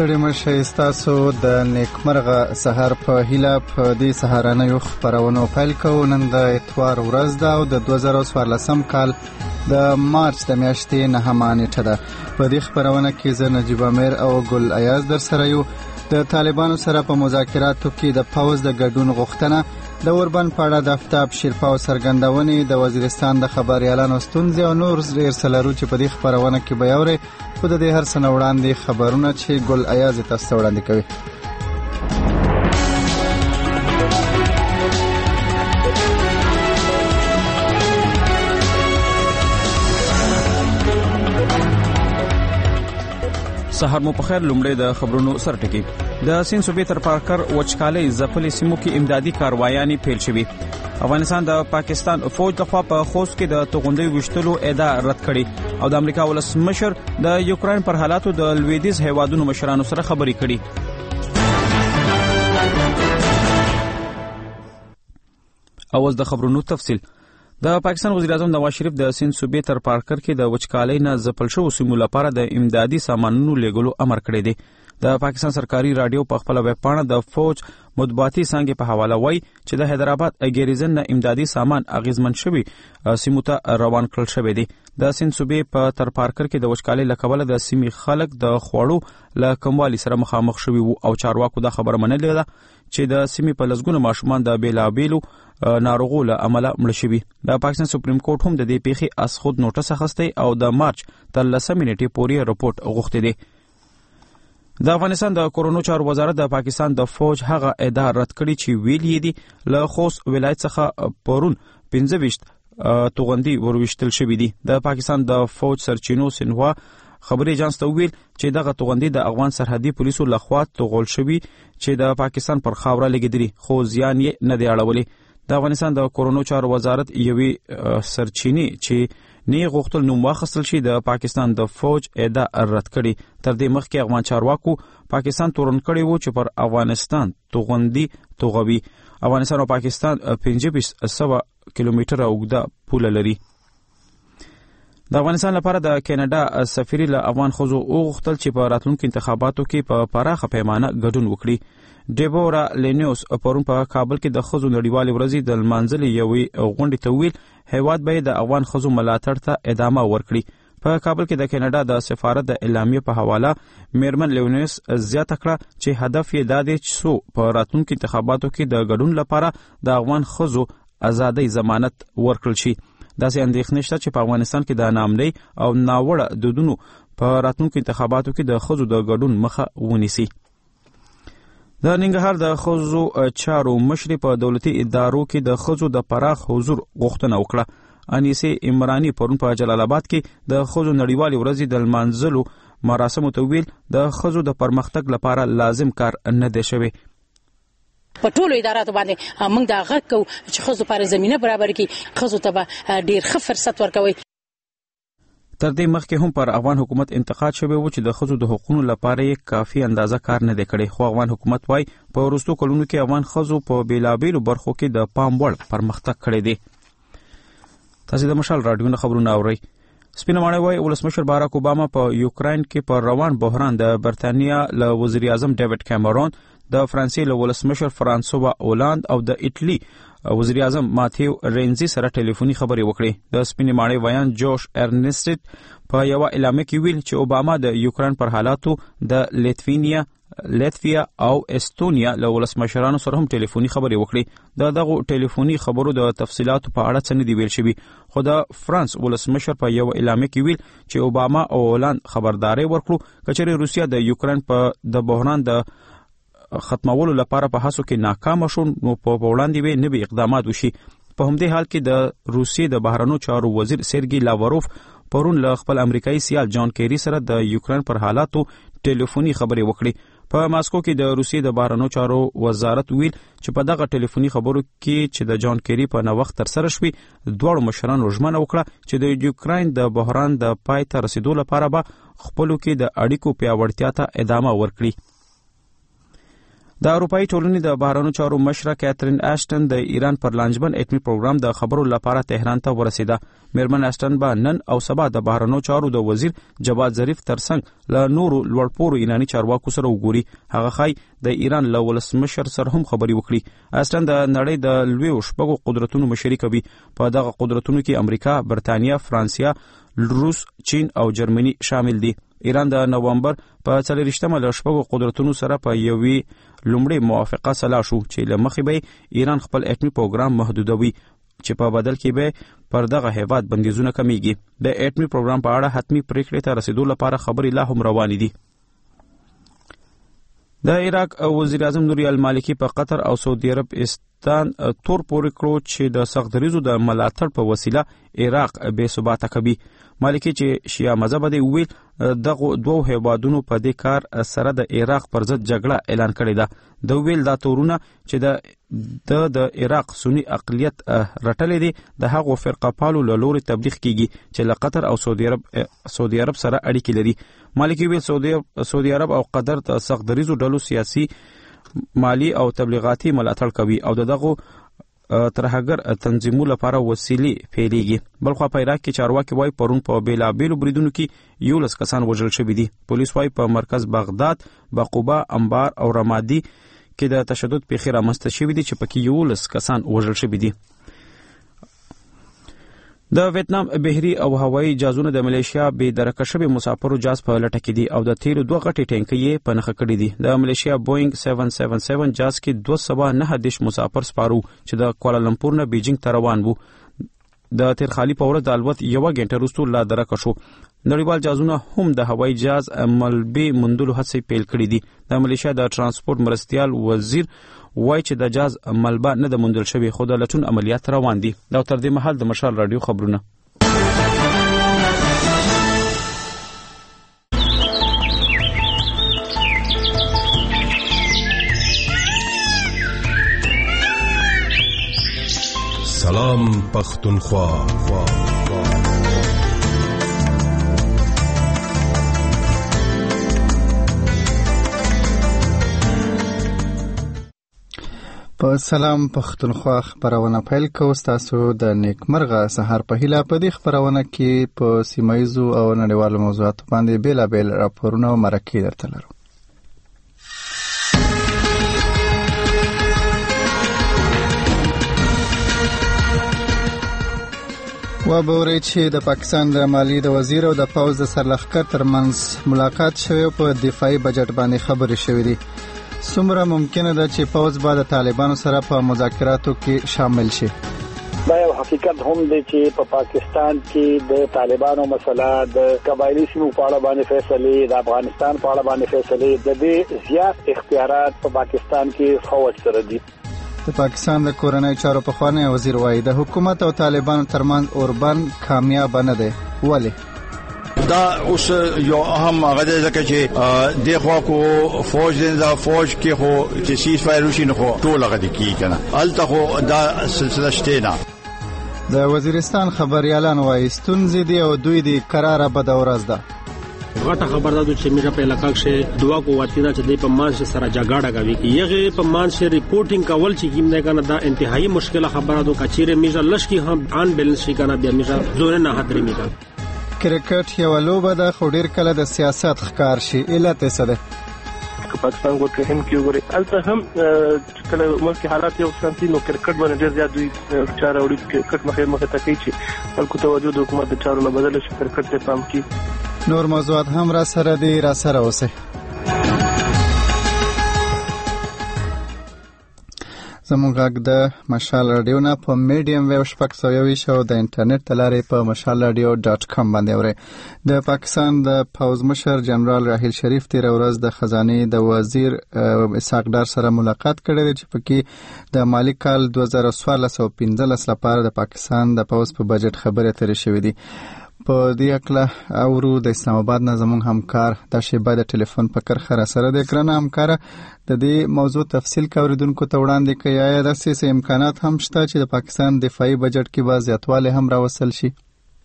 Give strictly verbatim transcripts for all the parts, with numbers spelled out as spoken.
ستړي مشه ستاسو د نیکمرغه سهار په هیله په دې سهارنیو خپرونو پیل کوو. نن د اتوار ورځ ده او د دوه زره څوارلسم کال د مارچ د میاشتې نهمه نیټه ده. په دې خپرونه کې زه نجیب امیر او ګل ایاز در سره یو. د طالبانو سره په مذاکراتو کې د پوز د ګډون غوښتنه، د اوربن په اړه د آفتاب شیرپاو څرګندونې، د وزیرستان د خبريالانو ستونزې او نور ډېر څه لرو چې په دې خپرونه کې به اورئ. خو د دې هر څه نه وړاندې خبرونه چې ګل ایاز تاسو ته وړاندې کوي. سهار مو په خیر. لومړی د خبرونو سرټکی. د سین صوبې تر پارکر وچکالۍ ځپلې سیمو کې امدادي کاروایانې پیل شوې. افغانستان د پاکستان فوج لخوا په خوست کې د توغندۍ وشتلو ادعا رد کړې او د امریکا ولسمشر د یوکرين پر حالاتو د لویدیځ هیوادونو مشرانو سره خبرې کړې. اوس د خبرونو تفصیل. د پاکستان وزیر اعظم نواز شریف د سین صوبې تر پارکر کې د وچکالۍ نه ځپل شوو سیمو لپاره د امدادي سامانونو لیږلو امر کړی دی. د پاکستان سرکاري رادیو په خپل ویب پاڼه د فوج مطبوعاتي څانګې په حواله وایي چې د حیدرآباد ګریزن نه امدادي سامان اغیزمن شوی سیمو ته روان کړل شوی دی. د سین صوبې په تر پارکر کې د وچکالۍ له کبله د سیمې خلک د خوړو له کموالي سره مخامخ شوي وو او چارواکو دا خبره منلې ده چې د سیمې په لسګونو ماشومان د بیلابیلو ناروغو له امله مړه شوي. د پاکستان سپریم کورټ هم د دې پیښې اس خود نوټس اخیستی او د مارچ تر لسمې نیټې پورې رپورټ غوښتی دی. د افغانستان د کورونو چارو وزارت د پاکستان د فوج هغه ادعا رد کړي چې ویل یې دي له خوست ولایت څخه پرون پنځه ویشت توغندي وروشتل شوي دي. د پاکستان د فوج سرچینو سنوا خبري اجانس ته ویل چې دغه توغندي د افغان سرحدي پولیسو لخوا توغول شوي چې د پاکستان پر خاوره لګیدلي خو زیان یې نه دی اړولی. د افغانستان د کورونو چارو وزارت یوې سرچینې چې نه غوښتل نوم واخیستل شي د پاکستان د فوج ادعا رد کړي. تر دې مخکې افغان چارواکو پاکستان تورن کړی وو چې پر افغانستان توغندي توغوي. افغانستان او پاکستان پنځه ویشت سوه کیلومتره اوږده پوله لري. د افغانستان لپاره د کینیډا سفیر له افغان ښځو وغوښتل چې په راتلونکو انتخاباتو کې په پراخه پیمانه ګډون وکړي. ډیبورا لینیوس پرون په کابل کې د ښځو نړیوالې ورځې د لمانځلې یوې غونډې ته ویل هیواد به د افغان ښځو ملاتړ ته ادامه ورکړي. په کابل کې د کینیډا د سفارت د اعلامیې په حواله میرمن لینیوس زیاته کړه چې هدف یې دا دی چې څو په راتلونکو انتخاباتو کې د ګډون لپاره د افغان ښځو ازادۍ ضمانت ورکړل شي. داسې اندېښنې شته چې په افغانستان کې د ناامنۍ او ناوړه دودونو په راتلونکو انتخاباتو کې د ښځو د ګډون مخه ونیسي. د ننګرهار د ښځو چارو مشرې په دولتي ادارو کې د ښځو د پراخ حضور غوښتنه وکړه. انیسه عمرانی پرون په جلال آباد کې د ښځو نړیوالې ورځې د لمانځلو مراسمو ته ویل د ښځو د پرمختګ لپاره لازم کار نه دی شوی. په ټولو اداراتو باندې موږ دا غږ کوو چې ښځو لپاره زمینه برابر کړي، ښځو ته به ډېر ښه فرصت ورکوي. تر دې مخکې هم پر افغان حکومت انتقاد شوی و چې د ښځو د حقوقو لپاره یې کافي اندازه کار نه دی کړی. خو افغان حکومت وايي په وروستو کلونو کې افغان ښځو په بیلابیلو برخو کې د پام وړ پرمختګ کړی دی. تاسو د مشال رادیو نه خبرونه اورئ. سپینه ماڼۍ وايي ولسمشر باراک اوباما په یوکرين کې پر روان بحران د برتانیا له وزیر اعظم ډیوډ کیمرون، د فرانسې له ولسمشر فرانسوا اولاند او د ایټلی وزیر اعظم ماتیو رینزي سره ټلیفوني خبرې وکړې. د سپینې ماڼۍ ویان جوش ارنسټ په یو اعلامیه کې ویل چې اوباما د یوکرين پر حالاتو د لیتوینیا، لاتویا او استونیا له ولسمشرانو سره هم ټلیفوني خبرې وکړې. د دغه ټلیفوني خبرو د تفصيلاتو په اړه څه نه دی ویل شوی، خو د فرانس ولسمشر په یو اعلامیه کې ویل چې اوباما او اولاند خبرداري ورکړو کچېرې روسیا د یوکرين په د بحران د ختمولو لپاره په هڅو کې ناکام شو نو په وړاندې به نوي اقدامات وشي. په همدې حال کې د روسیې د بهرنیو چارو وزیر سرګي لاوروف پرون له خپل امریکایي سیال جان کیری سره د یوکرين پر حالاتو ټلیفوني خبرې وکړې. په ماسکو کې د روسیې د بهرنیو چارو وزارت ویل چې په دغه ټلیفوني خبرو کې چې د جان کیری په نو وخت تر سره شوي دواړو مشرانو ژمنه وکړه چې د یوکرين د بحران د پای ته رسیدو لپاره به خپلو کې د اړیکو پیاوړتیا ته ادامه ورکړي. د اروپאי ټولنې د بهرنیو چارو مشره کاترین اشټن د ایران پر لانجمن اټومي پروګرام د خبرو لپاره تهران ته ورسیده. میرمن اشټن به نن او سبا د بهرنیو چارو د وزیر جواد ظریف ترڅنګ له نورو لوړپوړو ایراني چارواکو سره وګوري. هغه خای د ایران له ولسمشر سره هم خبري وکړي. اشټن د نړۍ د لوی شپږو قدرتونو مشري کوي. په دغه قدرتونو کې امریکا، برتانیا، فرانسیا، روس، چین او جرمني شامل دي. ایران د نوامبر په څلورویشتمه له شپږو قدرتونو سره په یوې لومړی موافقه سلا شو چې له مخې به ایران خپل اټومي پروګرام محدودوي چې په بدل کې به پر دغه هیواد بندیزونه کمیږي. د اټومي پروګرام په اړه حتمی پریکړې ته رسیدو لپاره خبرې لا هم روانې دي. د عراق وزیر اعظم نوری المالکی په قطر او سعودي عربستان تور پورې کړو چې د سختدریزو د ملاتړ په وسیله عراق بې ثباته کوي. مالکی چې شیعه مذهب دی ویل دغه دوه هیوادونو په دې کار سره د عراق پر ضد جګړه اعلان کړې ده. د ویل دا تورونه چې د د عراق سنی اقلیت رټلې دي د هغو فرقه پالو له لوري تبلیغ کیږي چې له قطر او سعودي عرب سعودي عرب سره اړیکې لري. مالکی ویل سعودي سعودي عرب او قطر د سختدریزو ډلو سیاسي، مالی او تبلیغاتي ملاتړ کوي او دغه ترهګر تنظیمو لپاره وسیلې پیلېږي. بلخو په عراق کې چارواکي وایي پرون په بیلابیلو بریدونو کې یولس کسان وژل شوي دي. پولیس وایي په مرکز بغداد، بقوبه، انبار او رمادي کې د تشدد پیښې رامنځته شوي دي چې پکې یولس کسان وژل شوي دي. د ویتنام بحري او هوایي جازونه د ملیشیا بې درکه شوي مسافرو جاز په لټه کې دي او د تیرو دوه غټې ټینکۍ یې په نښه کړي دي. د ملیشیا بوینګ سیون سیون سیون جاز کې دوه سوه نهه دېرش مسافر سپارو چې د کوالالمپور نه بیجینګ ته روان وو. د تیرخالي په ورځ د الوت یوه ګنټه وروسته لا درکه شو. نړیوال جازونه هم د هوایي جاز ملبې موندلو هڅې پیل کړي دي. د ملیشیا د ترانسپورت مرستیال وزیر وای چې د جاز ملبه نه د موندل شوی خو د لټون عملیات روان دي. دا تر دې مهال د مشال رادیو خبرونه. سلام پختونخوا. په سلام پختونخوا خبرونه پیل کوو. تاسو د نیکمرغه سهار په هیله په دې خبرونه کې په سیمایزو او نړیوالو موضوعاتو باندې بیلابیل راپورونه او مرکې درته لرو. وبوري چې د پاکستان د مالی د وزیر او د پوز د سرلښکر ترمنځ ملاقات شوی او په دفاعي بجټ باندې خبرې شوې دي. څومره ممکنه ده چې پوز به د طالبانو سره په مذاکراتو کې شامل شي؟ دا یو حقیقت هم دی چې په پاکستان کې د طالبانو مسله د قبایلی سیمو په اړه باندې فیصله، د افغانستان په اړه باندې فیصله، د دې زیات اختیارات په پاکستان کې فوج سره دي. د پاکستان د کورنۍ چارو پخوانی وزیر وایي د حکومت او طالبانو ترمنځ اوربند کامیاب نه دی. ولې؟ دا اوس یو اهم هغه دی ځکه چې د خوا کو فوج د فوج کې خو چې سیس فایر وشي نو خو ټول هغه دی کی کنه الته خو دا سلسله شته نه. د وزیرستان خبريالان وایي ستونزې دي او دوی دی قراره بد ورځ ده. غټه خبر ده چې میرا په علاقہ کې دوا قوتونه چې د په مانش سره جګړه کوي یغه په مانش ریپورټینګ کول چې کیم نه کنه دا انتهایی مشکله خبره ده. کچېره میرا لش کی هم ان بیلنس شي کنه بیا میرا زور نه حاضر میرا. کرکټ یو لوبه ده خو ډیر کله د سیاست ښکار شي. علت څه ده؟ پاکستان کو ټیم کې وګوري البته هم کله ملک حالات یو شانتي نو کرکټ باندې ډیر زیات دوی چاره وړي کرکټ مخه مخه تکي چې خلکو توجه د حکومت د چارو نه بدل شي کرکټ ته پام کی. نور موضوعات هم را سره دي، را سره اوسه. زموږ غږ د مشال رادیو نه په میډیم ویو شپږ سوه یوویشت او د انټرنیټ ته لارې په مشال رادیو ډاټ کام باندې اورئ. د پاکستان د پوځ مشر جنرال راحیل شریف تېره ورځ د خزانې د وزیر اسحاق ډار سره ملاقات کړی دی چې پکې د مالي کال دوه زره څوارلس او پنځلس لپاره د پاکستان د پوځ په بجټ خبرې اترې شوې دي. په دې اړه اورو د اسلام آباد نه زموږ همکار د شیبه د ټلیفون په کرخه را سره د کرنه همکار د دې موضوع تفصیل کوریدونکو ته وړاندې کوي. آیا د سیاسي امکانات هم شته چې د پاکستان دفاعي بجټ کې به زیاتوالی هم راوصل شي؟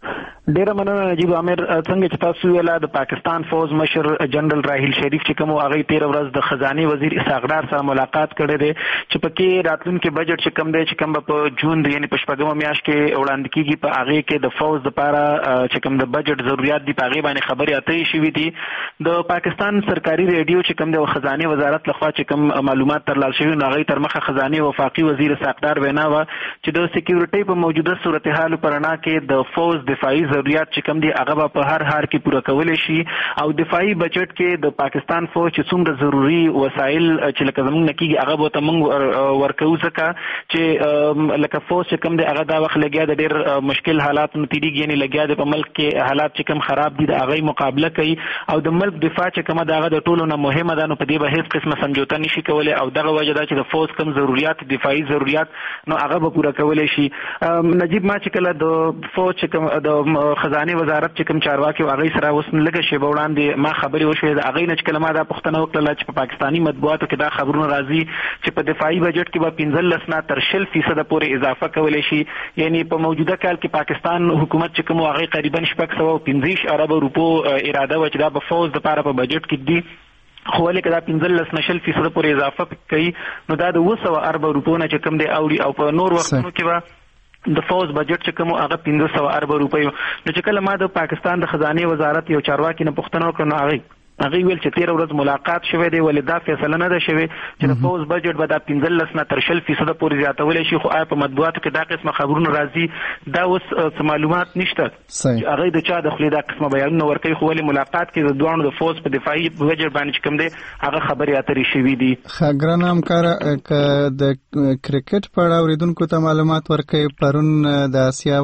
ډیره مننه نجیب عامر. څنګه چې تاسو ویل د پاکستان فوج مشر جنرال راحیل شریف چې کوم هغه تیر ورځ د خزانه وزیر اسحاق ډار سره ملاقات کړی دی چې پکې راتلونکي بجټ چې کوم دی چې کوم په جون د یعنی په شپږمه میاشت کې وړاندې کیږي په هغه کې د فوج لپاره چې کوم د بجټ ضرورت دي په هغه باندې خبرې اترې شوې دي. د پاکستان سرکاري ریډیو چې کوم د خزانه وزارت لخوا چې کوم معلومات ترلاسه شوي نو هغه تر مخه خزانه وفاقي وزیر اسحاق ډار وینا و چې د سکیورټي په موجوده صورتحال پرانا کې د فوج دفاعي ضرورت چې کوم دي هغه په هر هار کې پوره کولای شي او دفاعي بجټ کې د پاکستان فوج چې څومره ضروری وسایل چې لکه زمونږ نکیږي هغه به تمنګ ورکو ځکه چې لکه فوج چې کوم دي هغه دا وخت لګیا د ډېر مشکل حالات نتیریږي یعنی لګیا د په ملک کې حالات چې کوم خراب دي د هغه مقابله کوي او د ملک دفاع چې کومه دغه د ټولو نه مهمه ده نو په دې به هیڅ قسمه سمجوته نشي کولای او دغه وجه ده چې د فوج کوم ضرورت دفاعي ضرورت نو هغه به پوره کولای شي. نجیب ما چې کله د فوج چې کوم د خزانه وزارت چې کوم چارواکي او هغه سره اوس لږه شی وړاندې ما خبرې وشوې د هغه نه چې کلمه دا پښتنه وکړه چې په پاکستانی مطبوعاتو کې دا خبرونه راځي چې په دفاعي بجټ کې به پنځلس نه تر شل فیصد پورې اضافه کولای شي یعنی په موجوده کال کې پاکستان حکومت چې کوم هغه تقریبا شپږ سوه پنځه ارب روپو اراده و چې دا په فوج لپاره په بجټ کې دي خو ولې کدا پنځلس نشل فیصد پورې اضافه کوي نو دا د اوه سوه ارب روپو نه چې کوم دی اوړي او په نور وختونو کې به د فوج بجټ چې کوم هغه پنځه سوه ارب روپۍ نو چې کله ما د پاکستان د خزانه وزارت یو چارواکي نه پوښتنه وکړه نو هغه هغه ویل چې تیر ورځ ملاقات شوه دی ولې دا فیصله نه ده شوې چې د فوج بجټ به دا پنځلس نه تر شل فیصد پورې زیاتول شي خو آیا په مطبوعاتو کې دا قسمه خبرونه راځي دا اوس معلومات نشته چې هغه د چا د خپل دا قسمه بیانونه ورکوي خو ولې ملاقات کې د دوه د فوج په دفاعي بجټ باندې کوم دی هغه خبرې اترې شوې دي. خګران همکار د کرکټ په اړه اوریدونکو ته معلومات ورکوي پرون د اسیا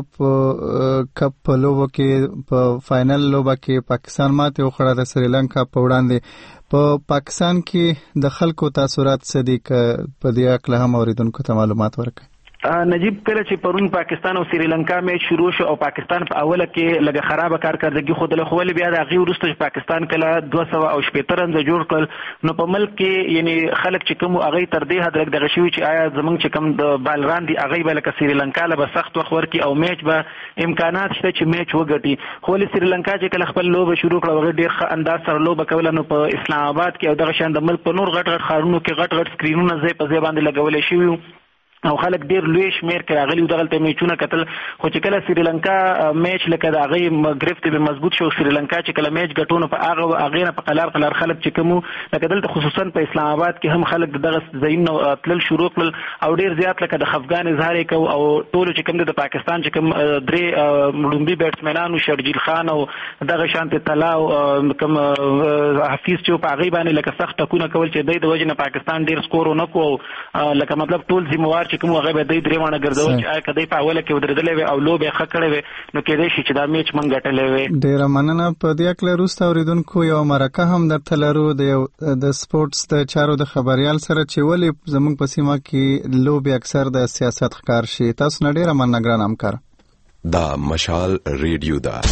کپ په لوبو کې په فائنل لوبه کې پاکستان ماته وخوړه د سریلانکا په وړاندې په پاکستان کې د خلکو تاثرات صدیق په دې اړه هم اوریدونکو ته معلومات ورکړي. نجیب کله چې پرون پاکستان او سریلانکا میچ شروع شو او پاکستان په اوله کې لږه خرابه کارکردګي خو د خپل بیا د غي ورسته چې پاکستان کله دوه سوه او شپږ رنز جوړ کړ نو په ملک کې یعنی خلک چې کوم هغه تر دې حد لږ دغه شوی چې آیا زمونږ چې کوم د بالران دي هغه به لکه سریلانکا له سخت وخت ورکی او میچ به امکانات شته چې میچ وګټي خو له سریلانکا چې کله خپل لوب شروع کړ هغه ډیر ښه انداز سره لوب کول نو په اسلام آباد کې او دغه شان د ملک په نور غټ غټ ښارونو کې غټ غټ سکرینونه ځای په ځای باندې لګولې شوی او خلک ډیر لوی شمیر کې راغلي دغه ته میچونه کتل خو چې کله سریلانکا میچ لکه د هغه گرفت به مضبوط شو سریلانکا چې کله میچ ګټونه په هغه هغه نه په قلار قلار خلک چې کوم لکه دلته خصوصا په اسلام آباد کې هم خلک دغه زین تل شروع کړل او ډیر زیات لکه د افغان اظهار کو او ټول چې کوم د پاکستان چې کوم درې لومبي بیټسمنانو شرجیل خان او دغه شانته طلا او کوم حفیظ چې په هغه باندې لکه سخت ټکونه کول چې د وجه نه پاکستان ډیر سکور نه کو لکه مطلب ټول ذمہوار چې کوم هغه به د درې وانه ګرځول چې آیا کدی په اوله کې ودرېدلې وي او لوبه ښه کړې وي نو کېدای شي چې دا میچ مونږ ګټلې وي. ډیره مننه. په دې اړه وروسته اوریدونکو یو مرکه هم درته لرو د یو د سپورتس د چارو د خبريال سره چې ولې زموږ په سیمه کې لوبه اکثر د سیاست ښکار شي. تاسو نه ډیره مننه ګران همکار. دا مشال ریډیو دا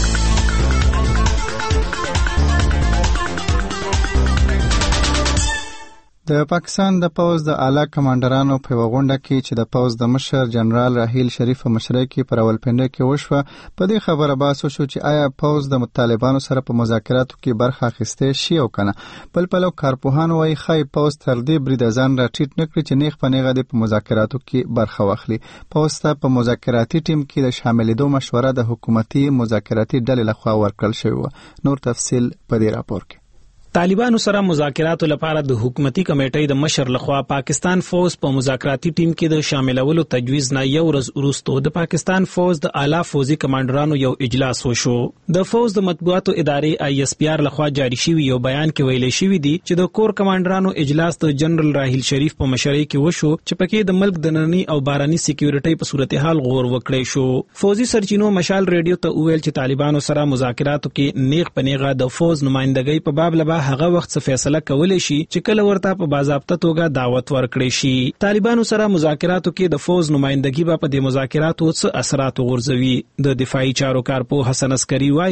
د پاکستان د پوز د اعلی کمانډرانو په وغونډه کې چې د پوز د مشر جنرال راحیل شریف په مشرۍ کې پر راولپنډي کې وشوه په دې خبره بحث وشو چې آیا پوز د طالبانو سره په مذاکراتو کې برخه اخیسته شي او کنه. بل پلو کارپوهان وايي خای پوز تر دې برید ځان را ټیټ نکړي چې نیغ په نیغه د مذاکراتو کې برخه واخلي. پوز ته په مذاکراتي ټیم کې د شاملېدو مشوره د حکومتي مذاکراتي ډلې لخوا ورکړل شوی. نور تفصيل په دې راپور کې. طالبانو سره مذاکراتو لپاره د حکومتي کمیټې د مشر لخوا پاکستان فوج په مذاکراتي ټیم کې د شاملولو تجویز نه یو ورځ وروسته د پاکستان فوج د اعلی فوجي کمانډرانو یو اجلاس وشو. د فوج د مطبوعاتو ادارې آی اس پی آر لخوا جاری شوی یو بیان کې ویل شوی دی چې د کور کمانډرانو اجلاس د جنرال راحیل شریف په مشرۍ کې وشو چې پکې د ملک د نننی او باراني سکیورټي په صورتحال غور وکړي شو. فوجي سرچینو مشال ریډیو ته ویل چې طالبانو سره مذاکراتو کې نیغ پنیغه د فوج نمائندګۍ په باب لبا هغه وخت څه فیصله کولای شي چې کله ورته په باضابطه توګه دعوت ورکړي شي. طالبانو سره مذاکراتو کې د فوج نمائندګي په دې مذاکراتو څه اثرات غورځوي. د دفاعي چارو کارپو حسن عسکری وایي میرا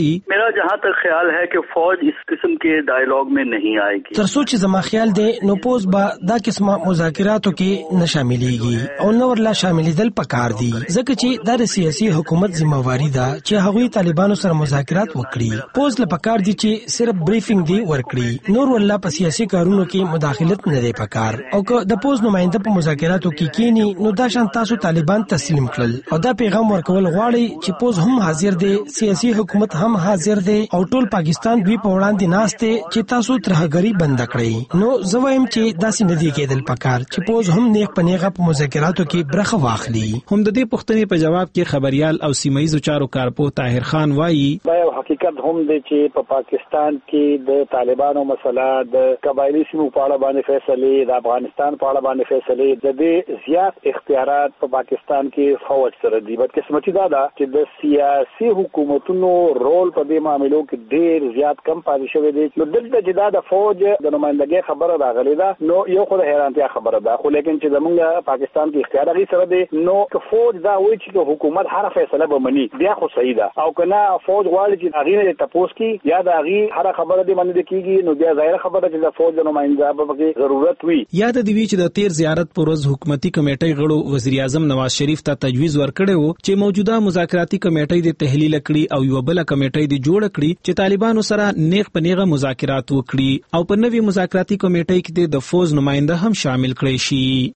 मेरा जहाँ तक ख्याल है कि फौज इस किस्म के डायलॉग में नहीं आएगी। तरसो چې زما خیال دی نو پوز با دا قسمه مذاکراتو کې نه شاملېږي او نو ورلا شاملېدل پکار دي ځکه چې دا سیاسي حکومت ذمہواری ده چې هغوی طالبانو سره مذاکرات وکړي. پوز له پکار دي چې صرف بریفینګ دی ورکړي نور ورلا په سیاسي کارونو کې مداخلت نه دی پکار. او که د پوز نماینده په مذاکراتو کې کینی نو دا شان تاسو طالبان تسلیم کړل او دا پیغام ورکول غواړي چې پوز هم حاضر دی سیاسي حکومت هم حاضر دی او ټول پاکستان دوی په وړاندې ناشته چې تاسو ترهګری بند کړئ. نو زویم چې داسې ندی کېدل پکار چې پوز هم نیغ پنیغه په مذاکراتو کې برخه واخلي. هم د دې پوښتنې په جواب کې خبريال او سیمایي چارو کارپو طاهر خان وایي دا یو حقیقت هم دی چې په پاکستان کې د طالبانو مسله د قبایلی سیمو په اړه باندې فیصله د افغانستان په اړه باندې فیصله د دې زیات اختیارات په پاکستان کې فوج سره دي. بدقسمتي دا ده چې د سیاسي حکومتونو رول په دې معاملو کې ډېر زیات کم پاتې شوی دی. نو دلته چې دا د فوج د نمائندګۍ خبره راغلې ده نو یو خو د حیرانتیا خبره ده خو لیکن چې زمونږ پاکستان کې اختیار هغې سره دی نو که فوج دا وایي چې حکومت هر فیصله به مني بیا خو صحیح ده او که نه فوج غواړي چې هغې نه تپوس کړي یا د هغې هره خبره دې باندې کېږي نو بیا ظاهره خبره چې د فوج د نماینده به پکې ضرورت وي. یاد دی وی چې د تیر زیارت پر ورځ حکومتي کمیټې غړو وزیر اعظم نواز شریف ته تجویز ورکړی و چې موجوده مذاکراتي کمیټې د تحلیل کړي او یو بل کمیټې د جوړ کړي چې طالبانو سره نیغ په نیغه مذاکرات وکړي او په نوي مذاکراتي کمیټې کې د فوج نماینده هم شامل کړي شي.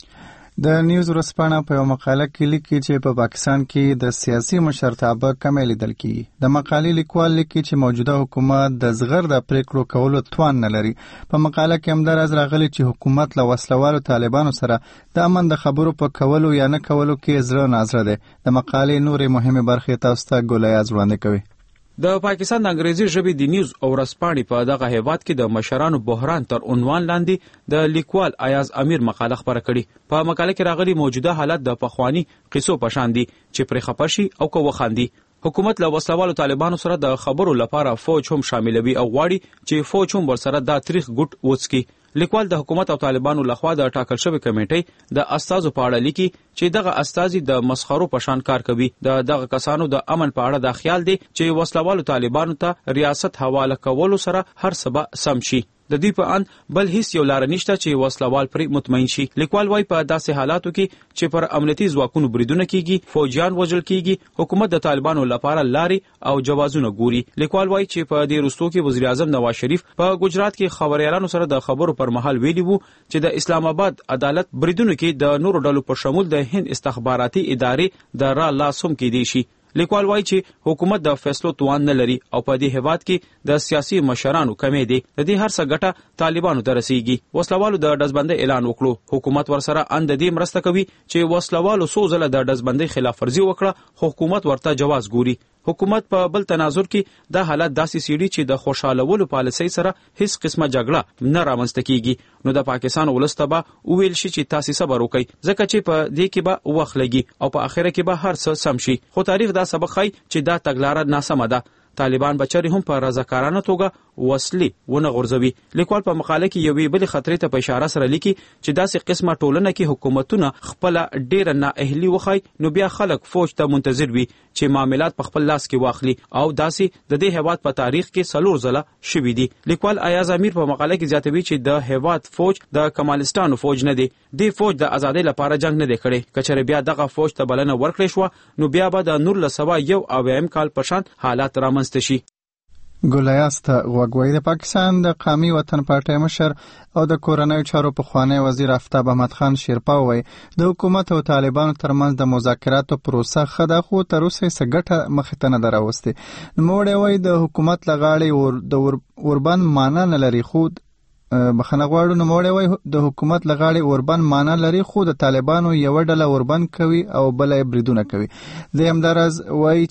د نیوز ورځپاڼه په یو مقاله کې لیکي چې په پاکستان کې د سیاسي مشرتابه کمی لیدل کیږي. د مقالې لیکوال لیکي چې موجوده حکومت د زغر د پریکړو کولو توان نه لري. په مقاله کې هم دا راز راغلی چې حکومت له وسلوالو طالبانو سره د امن د خبرو په کولو یا نه کولو کې زړه نازړه دی. د مقالې نورې مهمه برخې تاسو ته ګولیاز وړاندې کوي. د پاکستان د انګریزي ژبې د نیوز او ورځپاڼې په دغه هیواد کې د مشرانو بحران تر عنوان لاندې د لیکوال ایاز امیر مقاله خبره کړې. په مقاله کې راغلي موجوده حالت د پخوانی قصو په شان دي چې پرې خپه شي او که وخاندي. حکومت له وسلوالو طالبانو سره د خبرو لپاره فوج هم شاملوي او غواړي چې فوج هم ورسره دا تاریخ ګټ وڅکي. لیکوال د حکومت او طالبانو لخوا د ټاکل شوی کمیټې د استازو په اړه لیکي چې دغه استازي د مسخرو په شان کار کوي. د دغه کسانو د امن په اړه د خیال دی چې وسلوالو طالبانو ته ریاست حواله کولو سره هر څه به سم شي. د دې په ان بل هیڅ یو لار نشته چې وسلوال پرې مطمئن شي. لیکوال وايي په داسې حالاتو کې چې پر امنیتي ځواکونو بریدونه کیږي فوجیان وژل کیږي حکومت د طالبانو لپاره لارې او جوازونه ګوري. لیکوال وايي چې په دې وروستو کې وزیر اعظم نواز شریف په ګجرات کې خبريالانو سره د خبرو پر مهال ویلي وو چې د اسلام آباد عدالت بریدونو کې د نورو ډلو په شمول د هند استخباراتي ادارې د را لاس هم کېدی شي. لیکوال وايي چې حکومت د فیصلو توان نه لري او په دې هیواد کې د سیاسي مشرانو کمی دي. د دې هر څه ګټه طالبانو ته رسیږي. وسلوالو د ډزبندۍ اعلان وکړو. حکومت ورسره ان د دې مرسته کوي چې وسلوالو څو ځله د ډزبندۍ خلاف ورزي وکړه خو حکومت ورته جواز ګوري. حکومت په بل تناظر کې د حالت داسې سیړي چې د خوشالولو پالیسۍ سره هیڅ قسمه جګړه نه رامنځته کیږي. نو د پاکستان ولس ته به وویل شي چې تاسو صبر وکړئ ځکه چې په دې کې به وخت لګي او په اخره کې به هر څه سم شي. خو تاریخ دا سبق ښيي چې دا تګلاره ناسمه ده. طالبان بچری هم په رضاکارانه توګه وسلې ونه غورځوي. لیکوال په مقاله کې یوې بلې خطرې ته په اشاره سره لیکي چې داسې قسمه ټولنه کې حکومتونه خپل ډېر نااهلي وخی نو بیا خلک فوج ته منتظر وي چې معاملات په خپل لاس کې واخلي او داسې د دې هیواد په تاریخ کې څلور ځله شوي دي. لیکوال ایاز امیر په مقاله کې زیاتوي چې د هیواد فوج د کمالستانو فوج نه دی. د فوج د ازادۍ لپاره جنگ نه دی کړی. کچره بیا دغه فوج ته بلنه ورکړې شو نو بیا به د نور لسوا یو اویم کال په شان حالات رامنځته شي. ګولیاست غوګوی د پاکستان د قومي وطن پارټۍ مشر او د کورنۍ چارو پخوانی وزیر آفتاب احمد خان شیرپا وایي د حکومت او طالبانو ترمنځ د مذاکراتو پروسه ښه ده خو تر اوسه څه ګټه مخې ته نه ده راوستې. نوموړی وایي د حکومت له غاړې د اوربند معنا نه لري خو بخښنه غواړو. نوموړی وایي د حکومت له غاړې اوربند معنا لري خو د طالبانو یوه ډله اوربند کوي او بله یې بریدونه کوي. د همداراز وایي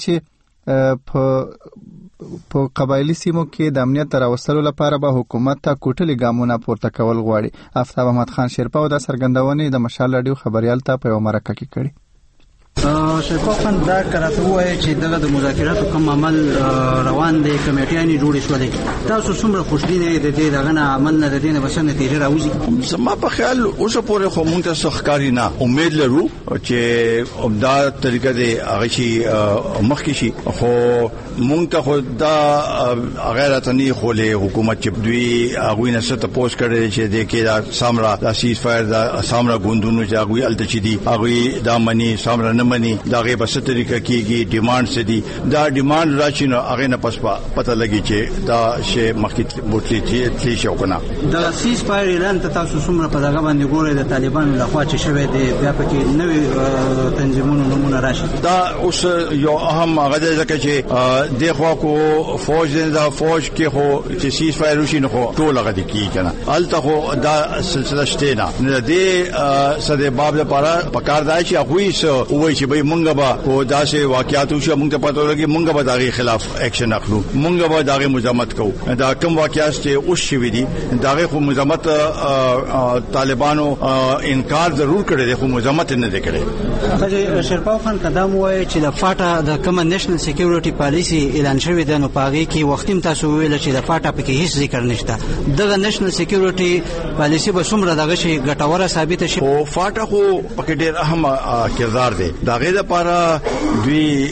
چې په په قبایلی سیمو کې د امنیت راوستلو لپاره به حکومت ته کوټلي ګامونه پورته کول غواړي. آفتاب احمد خان شیرپا د څرګندونې د مشال راډیو خبريال ته په یو مرکه کې کړي. شفافن دا کراته وایي چې دغه د مذاکراتو کوم عمل روان دي کمیټیانې جوړې شولې تاسو څومره خوشبینه دي د دغه عمل نه د دې نه بس نتیجه راوځي؟ زما په خیال اوسه پورې خو مونږ ته سخکاری نه امید لرو چې عمدہ طریقه دی هغه شي مخکې شي خو مونږ ته خو دا غیرتنی خو له حکومت چې دوی هغه نه ست پوسټ کړي چې د کې دا سامرا د سیز فایر دا سامرا ګوندونو چې هغه الته چي دي هغه دا منی سامرا نه منی دا غي بس طریقه کیږي ډیماند سي دي دا ډیماند راشي نو هغه نه پس پته لګي چې دا شی مخکې بوتلی چې تلی شو کنه دا سیز فایر اعلان ته تاسو څومره په دغه باندې ګورئ د طالبانو لخوا چې شوی دی بیا پکې نوې تنظیمونو نمونه راشي دا اوس یو اهم هغه ځکه چې د خوا کو فوج د فوج کې خو چې سیز فایر وشي نو ټول هغه دي کی کنه الته خو دا سلسله شته نه د سده باب لپاره پکار دی چې هغه سو وایي چې به مونږ به کو داسې واقعیات وشي مونږ ته پته ولګي مونږ به دغه خلاف اکشن اخلو مونږ به دغه مزاحمت کوو دا کوم واقعیات چې اوس شوي دي دغه خو مزاحمت طالبانو انکار ضرور کړی دی خو مزاحمت نه دی کړی. حاجی شرپاو خان قدم وایي چې د فاټا د کوم نېشنل سکیورټي پالیسی اعلان شوی دی نو پاغي کې وختیم تاسو ویل چې د فاټا پکې هیڅ ذکر نشته دغه نېشنل سکیورټي پالیسی به څومره دغه شي ګټوره ثابت شي؟ او فاټا خو پکې ډېر اهم کردار دی دغه لپاره دوی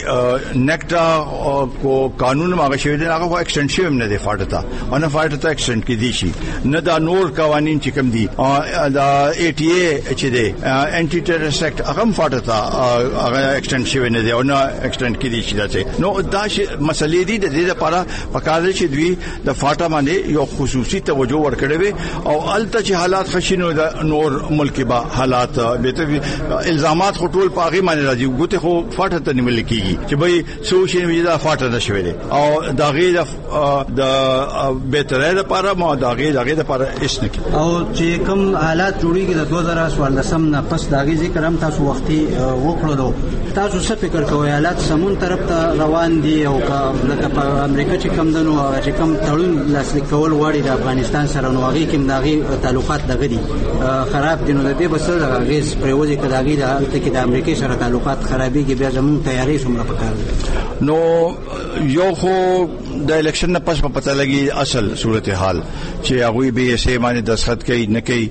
نیکټا کو قانون ماغه شوی دی هغه ایکسټنشن نه دی فاټا ته ان فاټا ته ایکسټنډ کې دي شي نه دا نور قوانين چې کوم دي دا ای ټی ای چې دی انټي ټیرریست ایکټ هغه فاټا ته هغه ایکسټنډ شوی نه دی او نه ایکسټنډ کې دي شي دا نو دا مسلې دي د دې لپاره پکاره چې دوی د فاټا باندې یو خصوصي توجه ورکړي وي او الته چې حالات خشینو د نور ملک با حالات به الزامات خطول پاغي باندې راځي ګوته خو فاټا ته نیول کیږي چې بای سوشل میډیا فاټا نشوي دي او داغه د بهتره لپاره ما داغه داغه لپاره اسنه او چې کوم حالات جوړیږي د دوه زره څوارلسم نه پس داغه ذکر هم تاسو وختي وکړو تاسو څه فکر کوئ حالات سمون طرف ته روان دي او لکه په امریکا چې کوم دنو چې کوم تړون لاسلیک کول وړي د افغانستان سره نو هغه کوم داغه تعلقات دغه دي خراب دي نو د دې بسل دغه غیز پروازي کداغي د حالت کې د امریکا سره تعلقات خرابېږي بیا زموږ تیاری څومره پکار نو یو خو د الیکشن نه پس په پته لګي اصل صورتحال چې هغه به یې سه باندې دستخط کوي نه کوي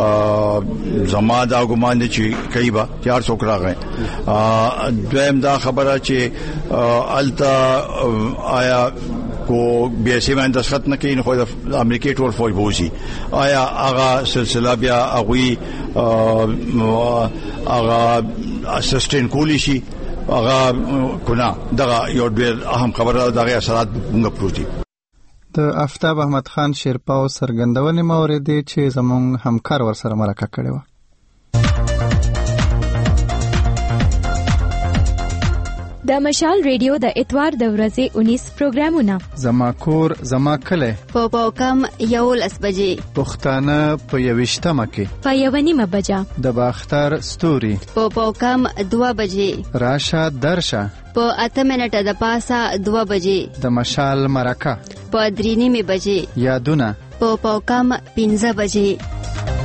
زما دا ګمان دي چې کوي با چار څوک راغی دویم دا خبره چې التا آیا کو بیا سه باندې دستخط نه کوي نو د امریکای ټول فوج بوزي آیا هغه سلسله بیا هغه هغه اسسټنټ کولی شي هغه کنا دغه یو ډېر اهم خبره دغه اثرات موږ پروتي د افتاب احمد خان شیرپاو سرګندونې مورید چې زموږ همکار ور سره مرکه کړې و. د مشال ریډیو د اتوار د ورځې انیس پروګرامونه زما کور زما کله په پاوکم یو لس بجې پښتانه په یوشتمه کې په یو نیمه بجه د باختر ستوري په پاوکم دوه بجې راشه درشه په اته منټه د پاسه دوه بجې د مشال مرکه په درې نیمه بجې یادونه په پاوکم پنځه بجې.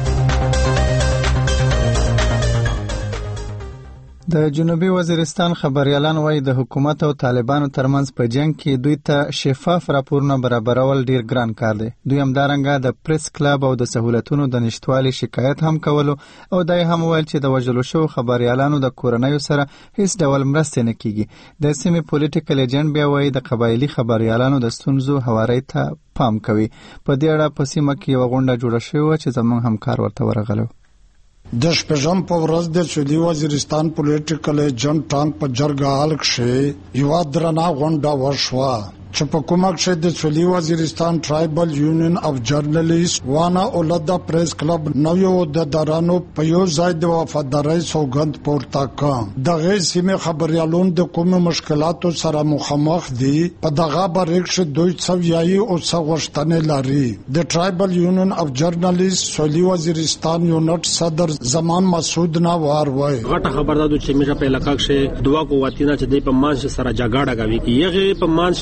د جنوبي وزیرستان خبريالان وايي د حکومت او طالبانو ترمنځ په جنگ کې دوی ته شفاف راپورونه برابرول ډیر ګران کار دی. دوی هم دارنګه د پریس کلب او د سہولتونو د نشټوالي شکایت هم کولو او دای هم ویل چې د وژلو شو خبريالانو د کورنۍ سره هیڅ ډول مرسته نه کیږي. د سیمې پولیټیکل ایجنټ بیا وايي د قبایلی خبريالانو د ستونزو هواري ته پام کوي. په دې اړه په سیمه کې یو غونډه جوړه شوې چې زموږ همکار ورته ورغلو. د شپږم په ورځ د سعودي وزیرستان پولیټیکل ایجنټ ټانک په جرګال کې یو درنه غونډه وشوه چې په کومه کې د سعودي وزیرستان ټرایبل یونین اف جرنالیست وانا اولدا پریس کلب نویو د درانو په یو ځای د وفادارۍ سوګند پورته کړ. دغه سیمه خبريالون د کومو مشکلاتو سره مخامخ دي په دغه برېښ چې دوی څویایي او څوښتنه لري. د ټرایبل یونین اف جرنالیست سعودي وزیرستان یونټ صدر زمان مسعود نوار وای غټه خبردار چې میرا په علاقہ کې دوا کو واتینا چې د په مانش سره جګړه کوي کیږي په مانش ریپورټ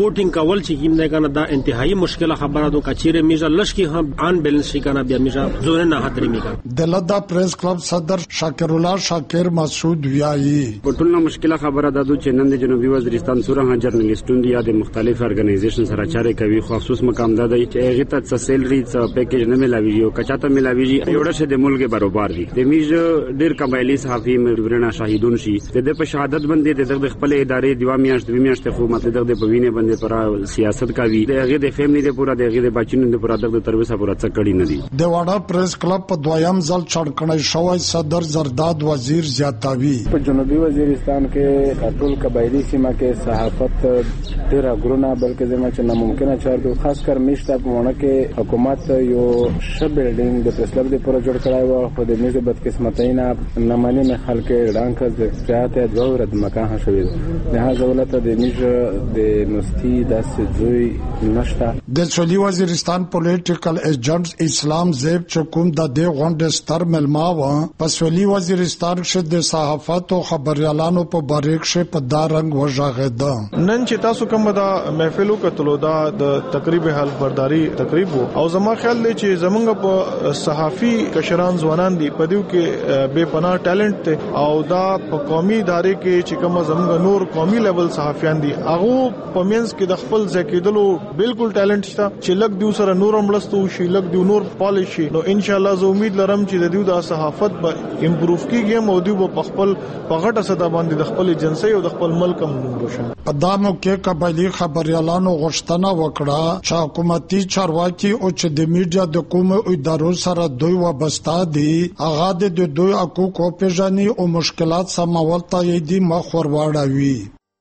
ریپورټینګ کول چې کیم نه کنه دا انتهایی مشکله خبره ده کچېره میجا لشکي هم ان بیلنس شي کنه بیا میجا زونه نه حاضر میکا دلدا پریس کلب صدر شاکر الله شاکر مسعود ویایي ټولنه مشکله خبره ده چې نن د جنوبي وزیرستان سوره جرنالستون دی د مختلف ارګنایزیشن سره چارې کوي خو افسوس مقام ده چې هغه ته څه سیلري څه پیکیج نه ملاوي او کچاته ملاوي یوړه شه د ملک برابر دي د میج ډیر قبایلی صحافي مرونه شاهدون شي د په شهادت باندې د خپل ادارې دیوا میاشت دوی میاشت خو مطلب د بوینه باندې پر سیاست کوي د هغه د فیملی د پورا د هغه د بچینو د پورا د تروسه پورا څه کړی نه دي د واړه پریس کلب په دویم ځل چړکنې شوی صدر زرداد وزیر زیاتوي په جنوبي وزیرستان کې ټول قبایلی سیمه کې صحافت ډیر غرونه بلکې زموږ چې ناممکنه چار دي خاص کر میشته په ونه کې حکومت یو ش بلډینګ د پریس کلب د پورا جوړ کړای و خو د میزه بد قسمتینا نه مانی نه خلک ډانکه د ځاته دوه د مکان شوی نه حواله ته د میزه د مستی د سجوی نشته د سولي وزیرستان پولیټیکل ایجنټس اسلام زیب چکم د دې غونډې ستر ملما و په سولي وزیرستان کې د صحافت او خبريالانو په باریک شه په دارنګ وژغېده نن چې تاسو کوم دا محفلو کتلو دا د تقریب حل برداري تقریب او زما خیال دی چې زمونږ په صحافي کشران ځوانان دي په دیو کې بے پناه ټیلنټ ته او دا په قومي ادارې کې چې کوم زمونږ نور قومي لیول صحافیان دي هغه په مینس کې د خپل ځکیدلو بالکل ټیلنټ شته چې لګ دیو سره نور املستو شي لګ دیو نور پالیش شي نو ان شاء الله زه امید لرم چې د دیو د صحافت به امپروف کیږي او دیو په خپل په غټه سطح باندې د خپل ایجنسی او د خپل ملک هم روشن ادمو کې قبایلی خبريالانو غوښتنه وکړه چې حکومتي چارواکي او چې د میډیا د کومو ادارو سره دوی وابسته دي هغه د دوی حقوق او پیژني او مشکلات سمول ته یې دي مخ ورواړوي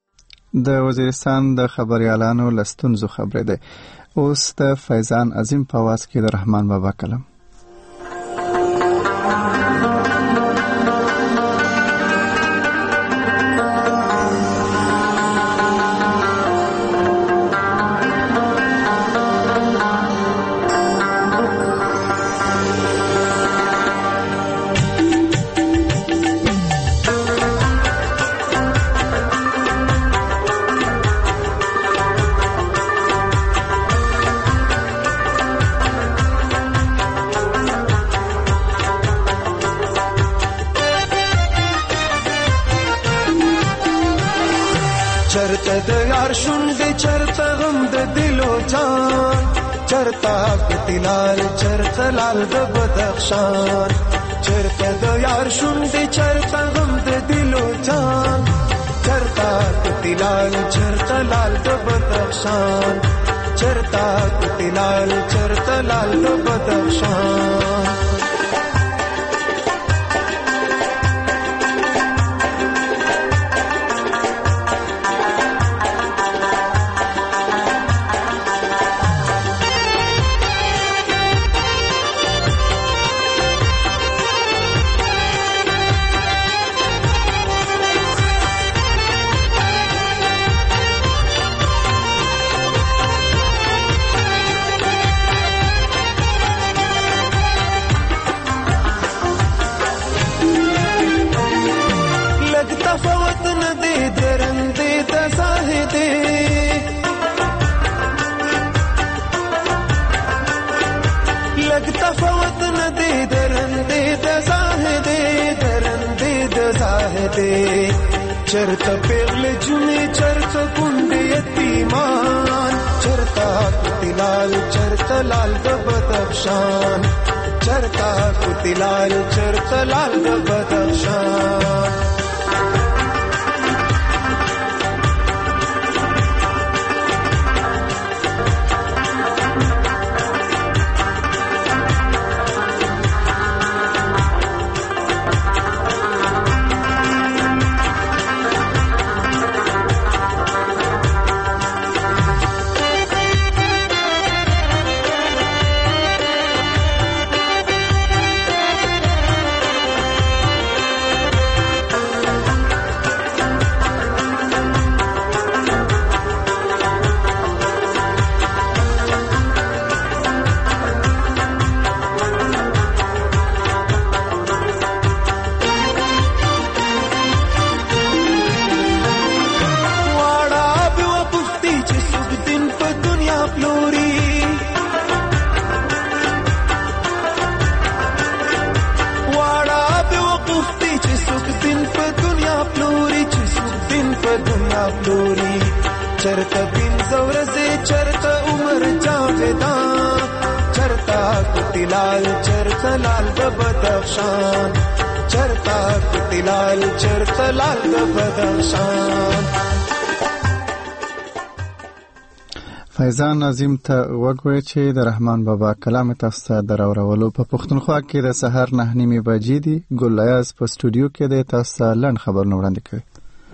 د وزیرستان د خبريالانو لستونزو خبره ده اوس د فیضان عظیم په واس کې د رحمان بابا کلم چرته د یار شونډې چرته غم د دلو جان چرته پتلال چرته لال د بدخشان چرته د یار شونډې چرته غم د دلو جان چرته پتلال چرته لال د بدخشان چرته پتلال چرته لال د بدخشان چرته پیغله جونې چرته کونډې یتیمان چرته پتلال چرته لال د بدخشان چرته پتلال چرته لال د بدخشان چرته پینځه ورځې چرته عمر جاویدا چرتا کتلال چرته لال د بدخشان چرتا کتلال چرته لال د بدخشان. فیضان نظیم ته وګورئ چې د رحمان بابا کلام تاسو ته دراورولو په پښتونخوا کې د سحر نه نیمه بجې دي. ګل ایاز په سټوډیو کې د تاسو ته لنډ خبرونه وړاندې کوي.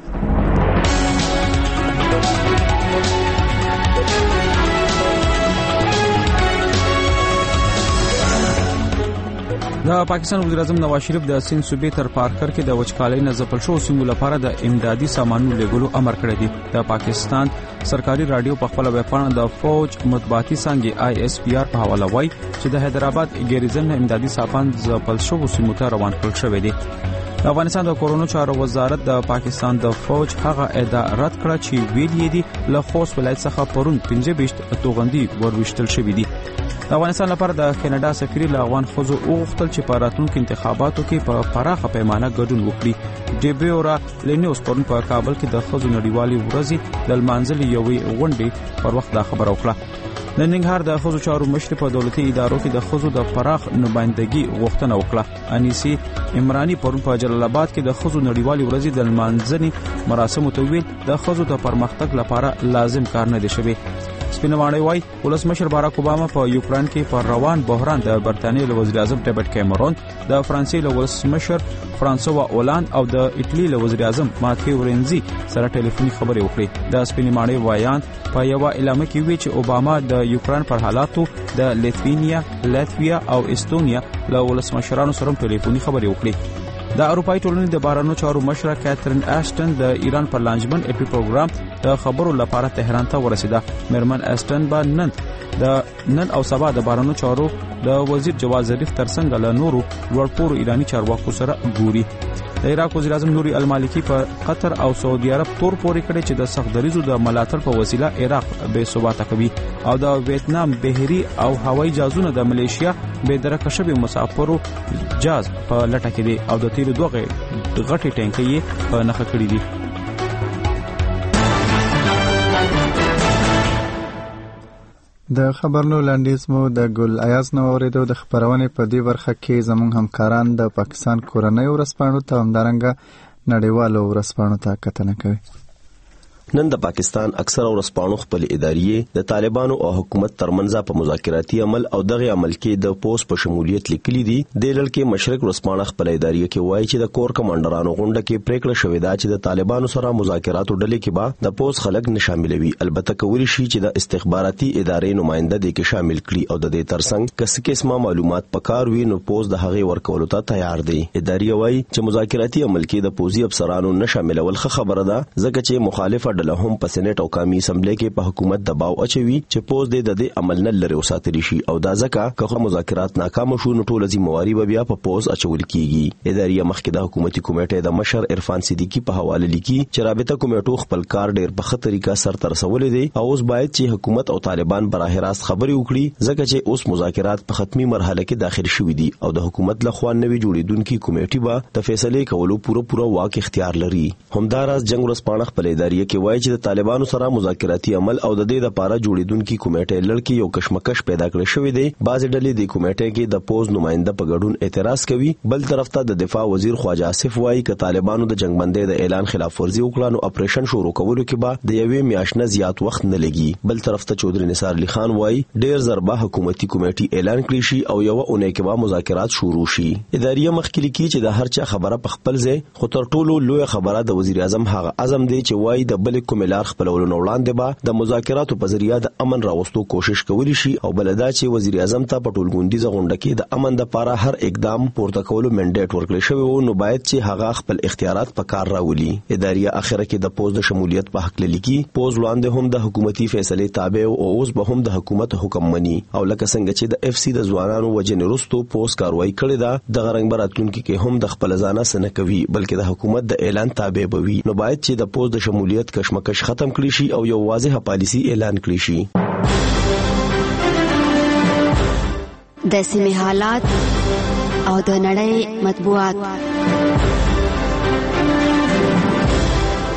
د پاکستان وزیر اعظم نواز شریف د سند صوبې تر پارکر کې د وچکالۍ نه ځپل شوو سیمو لپاره د امدادي سامانونو لیږلو امر کړی دی. د پاکستان سرکاري رادیو په خپل ویب پاڼه د فوج مطبوعاتي څانګې آی اس پی آر په حواله وایي چې د حیدرآباد ګریزن امدادي ساپان ځپل شوو سیمو ته روان کړل شوی دی. د افغانستان د کورونو چارو وزارت د پاکستان د فوج هغه ادعا رد کړه چې ویلي دي له خوست ولایت څخه پرون پنځه ویشت توغندي وروشتل شوی دي. د افغانستان لپاره د کینیډا سفیر له افغان خزو وغوښتل چې په راتلونکو انتخاباتو کې په پراخه پیمانه ګډون وکړي. ډیبیورا لینیوس پرون په کابل کې د خزو نړیوالې ورځې د لمانځلې یوې غونډې پر وخت دا خبره وکړه. د ننګرهار د خزو چارو مشر په دولتي ادارو کې د خزو د پراخ نمائندګي غوښتنه وکړه. انیسی عمرانی پرون په جلال آباد کې د خزو نړیوالې ورځې د لمانځنې مراسمو ته ویل د خزو د پرمختګ لپاره لازم کار نه دی شوی. سپینواړی وای ولسمشر باراک اوباما په یوکران کې پر روان بحران د برتانیې له وزیر اعظم ډیوډ کیمرون، د فرانسې له ولسمشر فرانسوا اولاند او د ایټلی له وزیر اعظم ماتیو رینزي سره ټلیفوني خبرې وکړې. د سپینواړی وایان په یو اعلامیه کې وی چې اوباما د یوکران پر حالاتو د لیتوینیا، لاتویا او استونیا له ولسمشرانو سره ټلیفوني خبرې وکړې. د اروپאי ټولنې د بهرنیو چارو مشره کاترین آشټن د ایران پر لانجمن اپی پروګرام د خبرو لپاره تهران ته ورسیده. مرمن آشټن با نن د نن او سبا د بهرنیو چارو د وزیر جواد ظریف ترڅنګ له نورو لوړپوړو ایرانی چارواکو سره ګوري. د عراق وزیر اعظم نوری المالکی په قطر او سعودي عرب تور پورې کړي چې د سخت دریزو د ملاتړ په وسیله عراق به ثبات کوي او د ویتنام بحري او هوایي جهازونه د ملیشیا به درکه شوی مسافرو جهاز په لټه کې دي او د تیر دوه غټي ټانکي په نخښه کړی دي. د خبرونو لاندیز مو د ګل ایاز نو اوریدو. د خبرونه په دې برخه کې زموږ همکاران د پاکستان کورنۍ ورسپانو ته همدارنګه نړیوالو ورسپانو ته کتنه کوي. نن د پاکستان اکثر ورسپانو خپل ادارې د طالبانو او حکومت ترمنځ په مذاکراتي عمل او دغه عمل کې د پوس په شمولیت لیکلي دي. د لړ کې مشرق ورسپانه خپل ادارې کې وایي چې د کور کمانډرانو غونډه کې پریکړه شوې ده چې د طالبانو سره مذاکراتو ډلې کې به د پوس خلک نه شاملوي. البته کولی شي چې د استخباراتي ادارې نماینده د کې شامل کړي او د دې ترڅنګ کس قسمه معلومات پکار وي نو پوس د هغه ورکولو ته تیار دي. ادارې وایي چې مذاکراتي عمل کې د پوزي افسرانو نه شاملول ښه خبره ده ځکه چې مخالفه ډله هم په سېنات او قومي اسمبلی کې په حکومت دباو اچوي چې پوز دې د دې عمل نه لري وساتري شي او دا ځکه که مذاکرات ناکام شو نو ټول ذمہواری به بیا په پوز اچول کیږي. ادارې مخکې د حکومتي کمیټې د مشر عرفان صدیقی په حواله لیکي چې رابطه کمیټو خپل کار ډېر په خطر طریقه سر تر رسول دي او اوس باید چې حکومت او طالبان براه راست خبري وکړي ځکه چې اوس مذاکرات په ختمي مرحله کې داخل شوي دي او د حکومت له خوا نوي جوړیدونکو کمیټې به د فیصله کولو پوره پوره واک اختیار لري. همداراز جنگ ورسپانه خپل ادارې کې وایي چې د طالبانو سره مذاکراتي عمل او د دې لپاره جوړیدونکو کمیټې لړکی یو کشمکش پیدا کړی شوی دی. بعض ډلې د کمیټې کې د پوز نماینده په ګډون اعتراض کوي. بل طرف ته د دفاع وزیر خواجه آصف وایي چې طالبانو د جنگبندۍ د اعلان خلاف ورزي وکړه نو اپریشن شروع کولو کې به د یوې میاشتې زیات وخت نه لګي. بل طرف ته چودري نثار علي خان وایي ډېر ضربه حکومتي کمیټې اعلان کړی شي او یو اونۍ کې به مذاکرات شروع شي. ادارې مخکې لیکي چې د هر چا خبره په خپل ځای خو تر ټولو لوی خبره د وزیر اعظم هغه عزم دی چې وایي د بل کوملار خپلولو وړاندې به د مذاکراتو په ذریعہ د امن راوستو کوشش کولی شي او بلدا چې وزیر اعظم ته په ټولګوندیزه غونډه کې د امن لپاره هر اقدام پورته کولو منډیټ ورکړل شوی و نو باید چې هغه خپل اختیارات په کار راولي. ادارې اخره کې د پوز د شمولیت په حق لیکي پوز وړاندې هم د حکومتي فیصله تابع او اوس به هم د حکومت حکم مني او لکه څنګه چې د اف سی د ځوانانو وجنې رستو پوز کاروایی کړې ده د غرنګ براتونکو کې هم د خپل ځانه سن کوي بلکې د حکومت د اعلان تابع بوي نو باید چې د پوز د شمولیت کشمکش ختم کړي شي او یو واضح پالیسی اعلان کړي شي. د سیمې حالات او د نړۍ مطبوعات.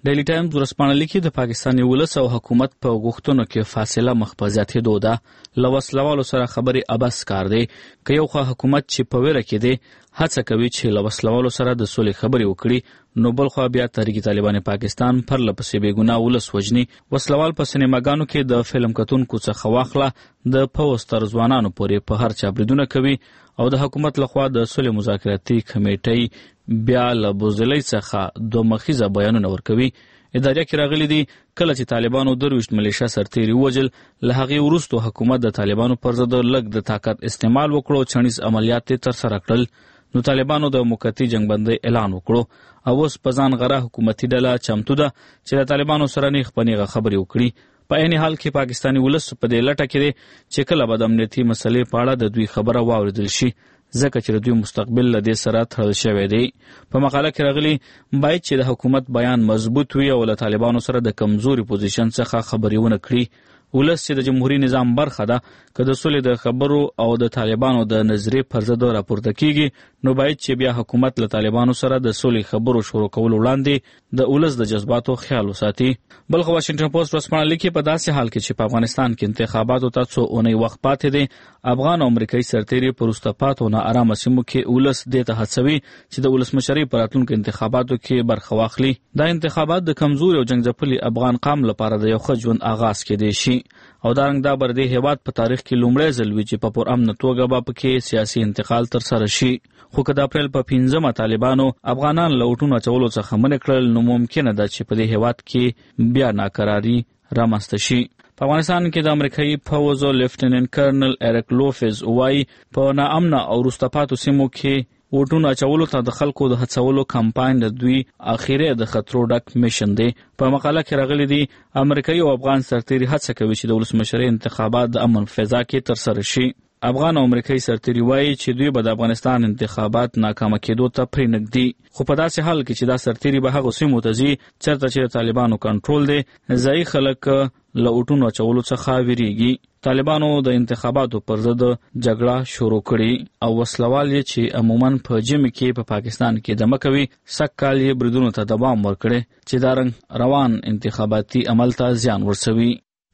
ډیلی ټایمز ورسپانه لیکي د پاکستان ولس او حکومت په غوښتنو کې فاصله مخ په زیاتېدو ده. له وسلوالو سره خبرې ابس کار دی. که یو خوا حکومت چې په ویره کې دی هڅه کوي چې له وسلوالو سره د سولې خبرې وکړي، نو بل خوا بیا تحریک طالبان پاکستان پرله پسې بېګناه ولس وژني. وسلوال په سینماګانو کې د فلم کتونکو څخه واخله د پوځ تر ځوانانو پورې په هر چا بریدونه کوي او د حکومت لخوا د سولې مذاکراتي کمیټې بیا له بوزدلۍ څخه دوه مخیزه بیانونه ورکوي. اداریه کې راغلي دي کله چې طالبانو درویشت ملیشه سرتیري ووژل، له هغې وروستو حکومت د طالبانو پر ضد لږ د طاقت استعمال وکړو، چڼیز عملیات یې ترسره کړل. نو طالبانو د موقتي جنګبندۍ اعلان وکړو او اوس په ځان غره حکومتي ډله چمتو ده چې د طالبانو سره نیغ په نیغه خبرې وکړي. په عین حال کې پاکستاني ولس په دې لټه کې دی چې کله به د امنیتي مسلې په اړه د دوی خبره واورېدل شي، ځکه چې د دوی مستقبل له دې سره تړل شوی دی. په مقاله کې راغلي باید چې د حکومت بیان مضبوط وي او له طالبانو سره د کمزوري پوزیشن څخه خبرې ونه کړي. ولس چې د جمهوریت نظام برخه ده که د سولې د خبرو او د طالبانو د نظریې پر ضد راپورته کیږي، نو باید چې بیا حکومت له طالبانو سره د سولې خبرو شروع کولو وړاندې د ولس د جذباتو خیال وساتي. بلخ واشنگټن پوسټ ورسپانه لیکي په داسې حال کې چې په افغانستان کې انتخاباتو ته څو اونۍ وخت پاتې دی، افغان او امریکایي سرتیري په وروسته پاتو ناارامه سیمو کې ولس دې ته هڅوي چې د ولسمشرۍ په راتلونکو انتخاباتو کې برخه واخلي. دا انتخابات د کمزوري او جنګ ځپلي افغان قام لپاره د یو ښه ژوند آغاز کېدی شي او دارنګ دا بر دې هیواد په تاریخ کې لومړی ځل وي چې په پرامن توګه به پکې سیاسي انتقال ترسره شي. خو که د اپریل په پنځمه طالبانو افغانان له وټونو اچولو څخه منع کړل، نو ممکنه ده چې په دې هیواد کې بیا ناکراري رامنځته شي. په افغانستان کې د امریکایي پوځ لیفټیننټ کرنل ایرک لوفز وایي په ناامنه او وروسته پاتو سیمو کې وټونو اچولو ته د خلکو د هڅولو کمپاین د دوی اخیری د خطرو ډک میشن دی. په مقاله کې راغلي دي امریکایي او افغان سرتیري هڅه کوي چې د ولسمشرۍ انتخابات د امن فضا کې ترسره شي. افغان او امریکایي سرتیري وایي چې دوی به د افغانستان انتخابات ناکامه کېدو ته پرې نږدي، خو په داسې حال کې چې دا سرتیري به هغو سیمو ته ځي چېرته چې د طالبانو کنټرول دی، ځایي خلک له وټونو اچولو څخه ویریږي. طالبانو د انتخاباتو پر ضد جګړه شروع کړې او وسلوال یې چې عموماً په ژمي کې په پا پاکستان کې دمه کوي، سږ کال یې بریدونو ته دوام ورکړی چې دا رنګ روان انتخاباتي عمل ته زیان ورسوي.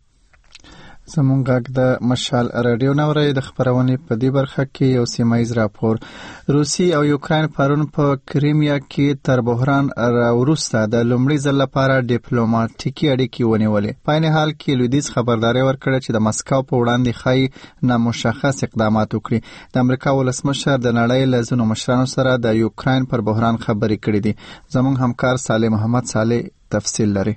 زمونږ غږ د مشال رادیو نوري د خبرونې په دې برخه کې یو سیمایز راپور. روسي او یوکرين پرون په کریمیا کې تر بحران راوروسته د لومړي ځل لپاره ډیپلوماټیکي اړیکې ونیولې. په عین حال کې لویدیځ خبرداري ورکړه چې د مسکو په وړاندې خای نامشخص اقدامات وکړي. د امریکا ولسمشر د نړۍ له ځینو مشرانو سره د یوکرين پر بحران خبرې کړې دي. زموږ همکار صالح محمد صالح تفصیل لري.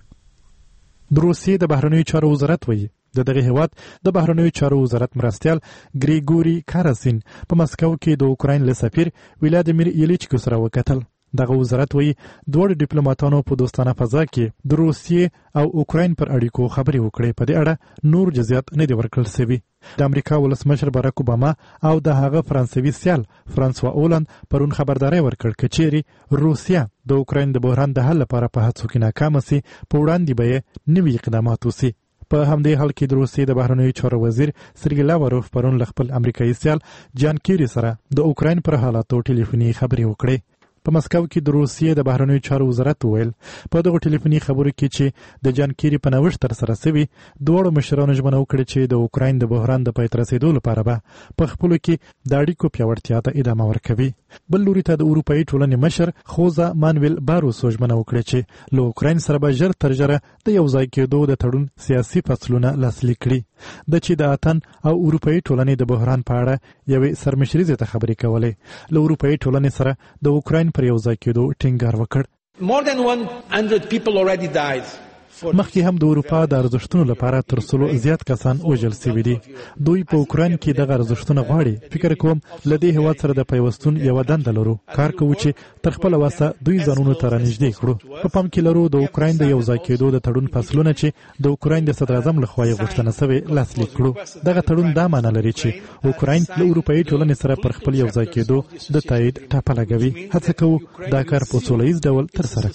د روسیې د بهرنیو چارو وزارت وایي د دغه هیواد د بهرنیو چارو وزارت مرستیال ګریګوري کاراسین په مسکو کې د اوکراین له سفیر ولادیمیر ایلیچکو سره وکتل. دغه وزارت وایي دوه ډیپلوماټانو په دوستانه فضا کې د روسیې او اوکراین پر اړیکو خبرې وکړې. په دې اړه نور جزئیات نه دي ورکړل شوي. د امریکا ولسمشر باراک اوباما او د هغه فرانسوي سیال فرانسوا اولند پرون خبرداري ورکړ چې چیرې روسیا د اوکراین د بحران د حل لپاره په هڅو کې ناکام سي، په وړاندې به نوي اقدامات وسي. په همدې حال کې د روسیې د بهرنیو چارو وزیر سرګی لاوروف پرون له خپل امریکایي سیال جان کیری سره د اوکراین پر حالاتو ټلیفوني خبرې وکړې. په مسکو کې د روسیې د بهرنیو چارو وزارت ویل په دغه ټلیفوني خبرو کې چې د جان کیری په نوښت تر سره شوی دوه مشرانو ژمنه وکړه چې د اوکراین د بحران د پای ته رسیدو لپاره به په خپل کې د اړیکو پیاوړتیا ته ادامه ورکوي. بل لوري ته د اروپאי ټولنې مشر خوزا مانویل باروس ژمنه وکړه چې له اوکراین سره به ژر تر ژره د یو ځای کېدو د تړون سیاسي فصلونه لاسلیک کړي. د چې د اتن او اروپאי ټولنې د بحران په اړه یوې سرمشریزې ته خبرې کولې. له اروپאי ټولنې سره د اوکراین پر یو ځای کېدو ټینګار وکړ. More than one hundred people already died. مخکې هم د اروپا د ارزښتونو لپاره تر څلو زیات کسان وژل شوي دي. دوی په اوکراین کې دغه ارزښتونه غواړي. فکر کوم له دې هیواد سره د پیوستون یو دنده لرو. کار کوو چې تر خپل واسه دوی ځانونو ته رانږدې کړو. په پام کې لرو د اوکراین د یو ځای کېدو د تړون فصلونه چې د اوکراین د صدر اعظم لخوا یې غوښتنه شوې لاسلیک کړو. دغه تړون دا معنی لري چې اوکراین له اروپאי ټولنې سره پر خپل یو ځای کېدو د تایید ټاپه لګوي. هڅه کوو دا کار په سوله ییز ډول ترسره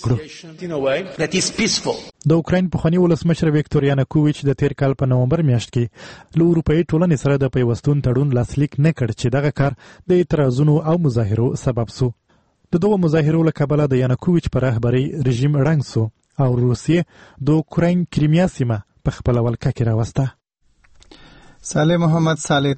کړو. د اوکراین پخوانی ولسمشر ویکتور یانوکوویچ د تیر کال په نومبر میاشت کې له اروپאי ټولنې سره د پیوستون تړون لاسلیک نه کړ چې دغه کار د اعتراضونو او مظاهرو سبب سو. د دوه مظاهرو له کبله د یانوکوویچ پر رهبرۍ رژیم ړنګ سو او روسیې د اوکراین کریمیا سیمه په خپل ولکه کې راوسته. صالح محمد صالح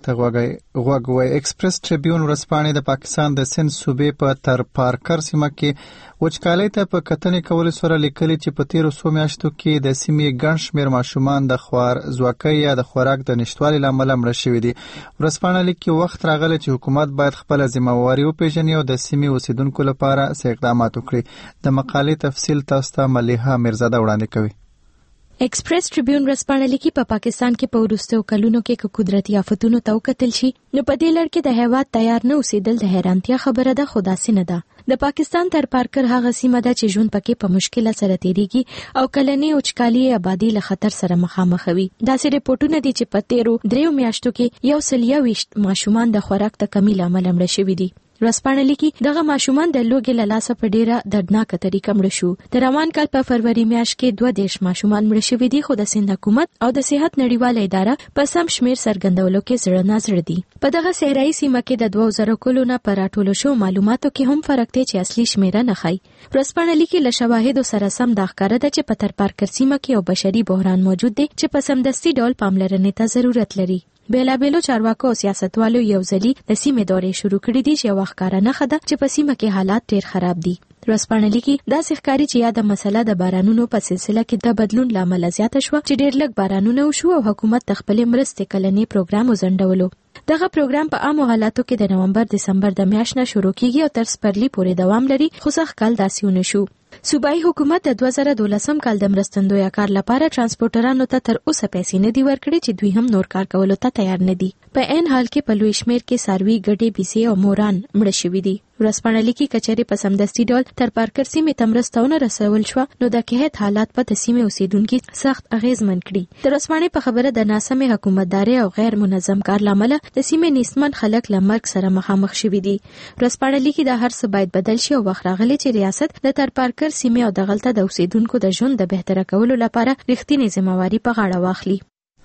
تغوغوي ایکسپریس ټریبیون ورسپانې د پاکستان د سند صوبې په تر پارکر سیمه کې وچکالۍ ته په کتنې کولو سره لیکلي چې په تیرو څو میاشتو کې د سیمې ګڼ شمېر ماشومان د خوار زواکۍ یا د خوراک د نشتوالي له امله مړه شوي دي. ورسپانه لیک کې وخت راغلی چې حکومت باید خپله ذمهواري وپېژني او د سیمې اوسیدونکو لپاره څه اقدامات وکړي. د مقالې تفصیل تاسو ته ملیحه میرزاده وړاندې کوي. ایکسپریس ټریبیون ورځپاڼه لیکي په پا پاکستان کې په وروستیو کلونو کې که قدرتي آفتونو ته وکتل شي نو په دې لړ کې د هیواد تیار نه اوسېدل د حیرانتیا خبره ده، خو داسې نه ده. د پاکستان تر پارکر هغه سیمه ده چې ژوند پکې په مشکله سره تیریږي او کلنی وچکالي آبادی له خطر سره مخامخ وي. داسې رپورټونه دي چې په تیرو دریو میاشتو کې یو سل یوویشت ماشومان د خوراک د کمی له امله مړه شوي دي. ورځپاڼه لیکي دغه ماشومان د لوږې له لاسه په ډیره دردناکه طریقه مړه شو. د روان کال په فروری میاشت کې دوه دیرش ماشومان مړه شوي دي، خو د سند حکومت او د صحت نړیواله اداره په سم شمیر څرګندولو کې زړه نازړه دي. په دغه صحرایي سیمه کې د دوه زره کلونو په راټولو شو معلوماتو کې هم فرق دی چې اصلي شمیره نه ښایي. ورځپاڼه لیکي له شواهدو سره سم دا ښکاره ده چې په تر پارکر سیمه کې یو بشري بحران موجود دی چې په سمدستي ډول پاملرنې ته ضرورت لري. بیلابیلو چارواکو او سیاستوالو یو ځلي د سیمې دورې شروع کړې دي چې یو ښکاره نښه ده چې په سیمه کې حالات ډېر خراب دي. ورځپاڼه لیکي داسې ښکاري چې یا د مسله د بارانونو په سلسله کې د بدلون له امله زیاته شوه چې ډېر لږ بارانونه وشو او حکومت د خپلې مرستې کلنی پروګرام وځنډولو. دغه پروګرام په عامو حالاتو کې د نومبر دسمبر د میاشتې نه شروع کیږي او تر سپرلي پورې دوام لري، خو سږ کال داسې ونه شو. صوبایي حکومت د دوه زره دولسم کال د مرستندویه کار لپاره ترانسپورټرانو ته تر اوسه پیسې نه دي ورکړي چې دوی هم نور کار کولو ته تیار نه دي. په عین حال کې په لوی شمیر کې څاروي، ګډې، بیسې او موران مړه شوي دي. ورځپاڼه لیکي کچېرې په سمدستي ډول تر پارکر سیمې ته مرسته ونه رسول شوه نو د قحط حالات به د سیمې اوسیدونکي سخت اغیزمن کړي. د ورځپاڼې په خبره د ناسمې حکومتدارۍ او غیر منظم کار له امله د سیمې نیستمن خلک له مرګ سره مخامخ شوي دي. ورځپاڼه لیکي دا هر څه باید بدل شي او وخت راغلی چې ریاست د تر پارکر سیمې او دغلته د اوسیدونکو د ژوند د بهتره کولو لپاره رښتینې ذمہواري په غاړه واخلي.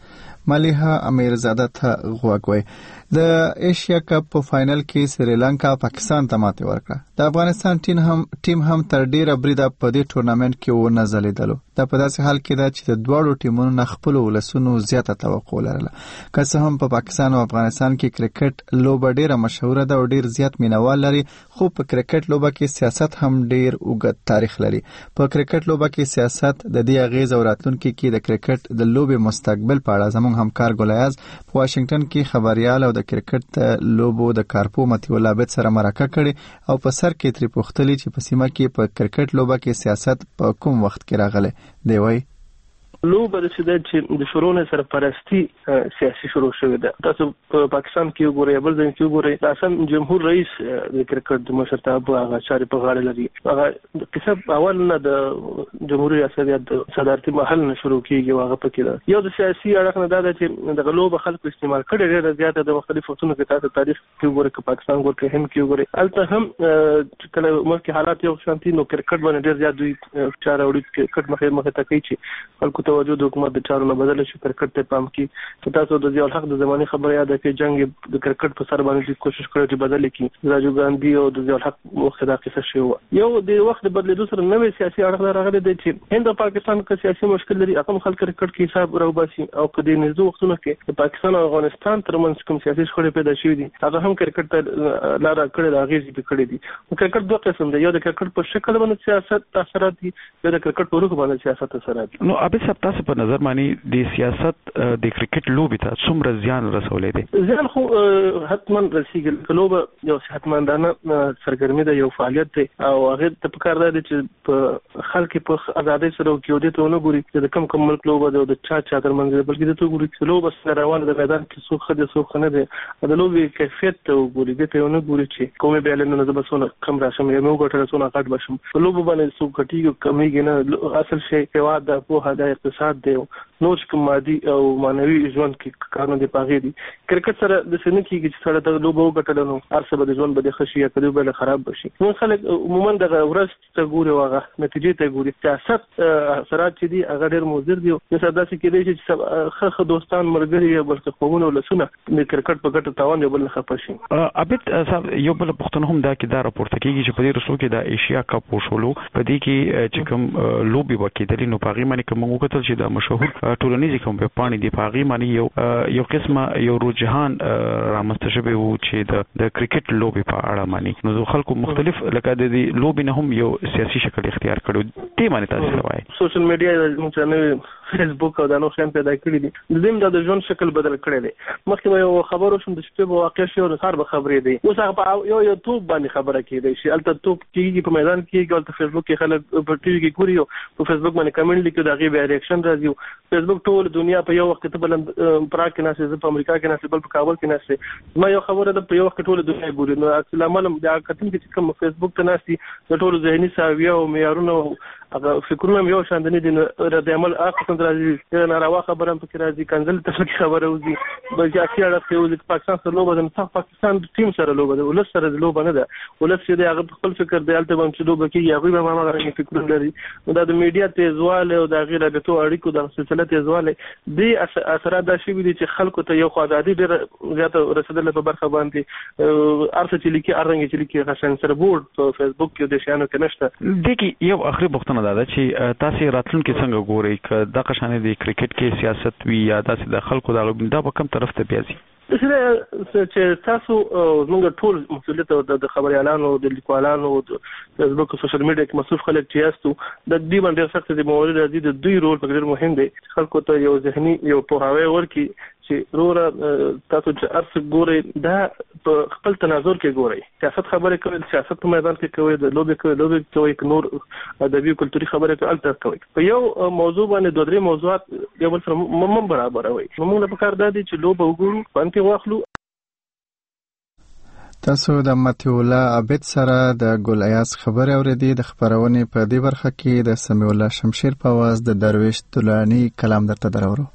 ملیحه امیرزاده ته غوږوي. د ایشیا کپ په فائنل کې سریلانکا پاکستان ته ماتې ورکړه. د افغانستان ټیم هم ټیم هم تر ډیره بریده په دې ټورنمنت کې ونه ځلیدلو. دا په داسې حال کې ده چې د دواړو ټیمونو نه خپل ولسونو زیاته توقع لرله. که څه هم په پاکستان او افغانستان کې کرکټ لوبه ډیره مشهوره ده او ډیر زیات مینوال لري، خو په کرکټ لوبه کې سیاست هم ډیر اوږد تاریخ لري. په کرکټ لوبه کې سیاست د دې اغیز او راتلونکي کې د کرکټ د لوبې مستقبل په اړه زموږ همکار ګلیاز په واشنگټن کې خبريال او د کرکټ لوبو د کارپو متي ولابت سره مرکه کړي او په سر کې تری پوښتلي چې په سیمه کې په کرکټ لوبه کې سیاست په کوم وخت کې راغله. دی وای لوبه د چې د شورونه سره پرستی سیاسي شروع شوې ده. تاسو په پاکستان کې وګورئ، بل ځای کې وګورئ، اساسا جمهور رئیس د کرکټ د مشرتابه هغه چارې په غاړه لري. هغه کسب اول نه د جمهوریت ریاست د صدارتي محل نه شروع کیږي، هغه پکې ده. یو د سیاسي اړخ نه دا چې د لوبه خلکو استعمال کړي ډېر زیاته د مختلفو وختونو کې تاسو تاریخ کې وګورئ، کې پاکستان وګورئ، هند کې وګورئ، البته هم کله ملک حالات یو شانتي نو کرکټ باندې ډېر زیات دوی چاره وړي کرکټ مخه مخه ته کوي چې خلکو توجه د حکومت د چارو نه بدل شي. کرکټ ته پام کی چې تاسو د ضیاء الحق د زماني خبره یاد کړئ، جنگ د کرکټ په سر باندې کوشش کړو چې بدل کړي. راجیو ګاندھی او د ضیاء الحق وخت دا قصه شو. یو د وخت بدلیدو سره نوې سیاسي اړخ راغلی دی چې هند او پاکستان کې سیاسي مشکل لري. اقام خلک کرکټ کې حساب راوباسي او کدي نږدې وختونو کې د پاکستان او افغانستان ترمنځ کوم سیاسي شخړې پیدا شوې دي، هغه هم کرکټ ته لار کړې د اغیز په کړې دي. کرکټ دوه قسم دی، یو د کرکټ په شکل باندې سیاست تاثیرات دي، یو د کرکټ په روح باندې سیاست تاثیرات دي. نو ابي سب تاسو په نظر باندې د سیاست د کرکټ لوبې ته څومره زیان رسولې دي؟ زیان خو حتمن رسیږي. لوبه یو صحتمندانه سرګرمي ده، یو فعالیت دی او هغه ته پکار دی چې په خلک په ازادۍ سره کېودي ته نه ګوري چې د کم کم ملک لوبه ده د چا چا ترمنځ، بلکې د تو ګوري چې لوبه سره روانه د میدان کې څوک خدای څوک نه دی. د لوبې کیفیت ته ګوري، د ته نه ګوري چې کومه بیلنه نه زبسونه کم راشم یا نو ګټه رسونه کټ بشم. په لوبه باندې څوک کټیږي کمیږي نه. اصل شی هوا د په هدا اقتصاد دی نور کوم مادي او مانوي ژوند کې کارونه دي پاغې دي. کرکټ سره د سن کې چې سره د لوبو غټل نو ارسه به ژوند به خشي یا کله به خراب بشي. نو خلک عموما د ورځ ته ګوري واغه نتیجې ته ګوري. سیاست اثرات چې دي هغه ډېر مضر دي. د ساده سي کې دي چې خخ دوستان مرګري بلکې قومونه ولسونه د کرکټ په ګټه تاوان یو بل خپه شي. ابد صاحب یو بل پښتون هم دا کې دا راپورته کیږي چې په دې رسو کې د ایشیا کپ وشولو په دې کې چې کوم لوبي وکیدل نو پاغي باندې کوم وکتل چې د مشهور ټولنیز کوم په پانی دی پاغي باندې یو یو قسمه یو رجحان رامنځته شوی وو چې د د کرکټ لوبي په اړه باندې نو خلکو مختلف لکه د دې لوبي نه هم یو سیاسي شکل اختیار کړو. دې باندې تاسو وایي سوشل میډیا موږ نه فیسبوک او د نو شین پیدا کړی دي. د دې د ژوند شکل بدل کړی دی. مخکې یو خبرو شوم د شپې په واقع شو او هر به خبرې دی. اوس هغه یو یو توپ باندې خبره کیږي چې الته توپ کیږي په میدان کې ګول ته فیسبوک کې خلک په ټي وي کې ګوري او په فیسبوک باندې کمنټ لیکي دا غي به ریاکشن راځي. فیسبوک ټول دنیا په یو وخت ته بل پراګ کې ناسې په امریکا کې ناسې بل په کابل کې ناسې ما یو خبره د په یو وخت ټول دنیا ګوري. نو اصل عمل دا کتن کې کوم فیسبوک ته ناسې د ټول ذهني ساویه او معیارونه هغه فکرونه یو شاندنی دي. رد عمل اخر راځي ناروا خبره هم پکې راځي کنځل ته خبره وځي بلکې اخیار راځي چې پاکستان سره لوبه د صف پاکستان ټیم سره لوبه ده ولس سره لوبه نه ده. ولس چې هغه خپل فکر دی البته هم چې لوبه کې هغه به ما غواړي فکر لري. نو دا د میډیا تیزواله او د غیر رابطو اړیکو د سلسله تیزواله دي اثرات دا شي دي چې خلکو ته یو خدادي ډېر زیاته رسیدل په برخه باندې ارڅ چې لیکي ارنګ چې لیکي غشن سره بورډ په فیسبوک کې د شانو کې نشته. د کې یو اخري بوختنه ده چې تاسو راتلونکي څنګه ګورئ ک د قشانه د کرکټ کې سیاست وی یا تاسو د خلکو د دا په کوم طرف ته پیاسي چې تاسو موږ ټول مسؤلیت د خبريالانو د لیکوالانو د فیسبوک او سوشل میډیا کې مسؤل خلک چې یاستو د دې باندې سخت د موري راځي د دوی رول په ډېر مهم دی. خلکو ته یو ذهني یو پوهاوی ورکړي چې روره تاسو چې ارڅ ګوري دا په خپل تناظر کې ګوري. سیاست خبرې کوي سیاست په میدان کې کوي د لوبي کوي لوبي کوي نور ادبي او کلتوري خبرې کوي الته کوي. په یو موضوع باندې دوه درې موضوعات یو بل سره مم برابر وي. موږ له پکار دادي چې لوبه وګورو پانتي واخلو. تاسو د متي الله عبد سره د ګل ایاز خبرې اورېدي. د خبرونې په دې برخه کې د سمیع الله شمشیر په आवाज د درویش طولانی کلام درته درورو.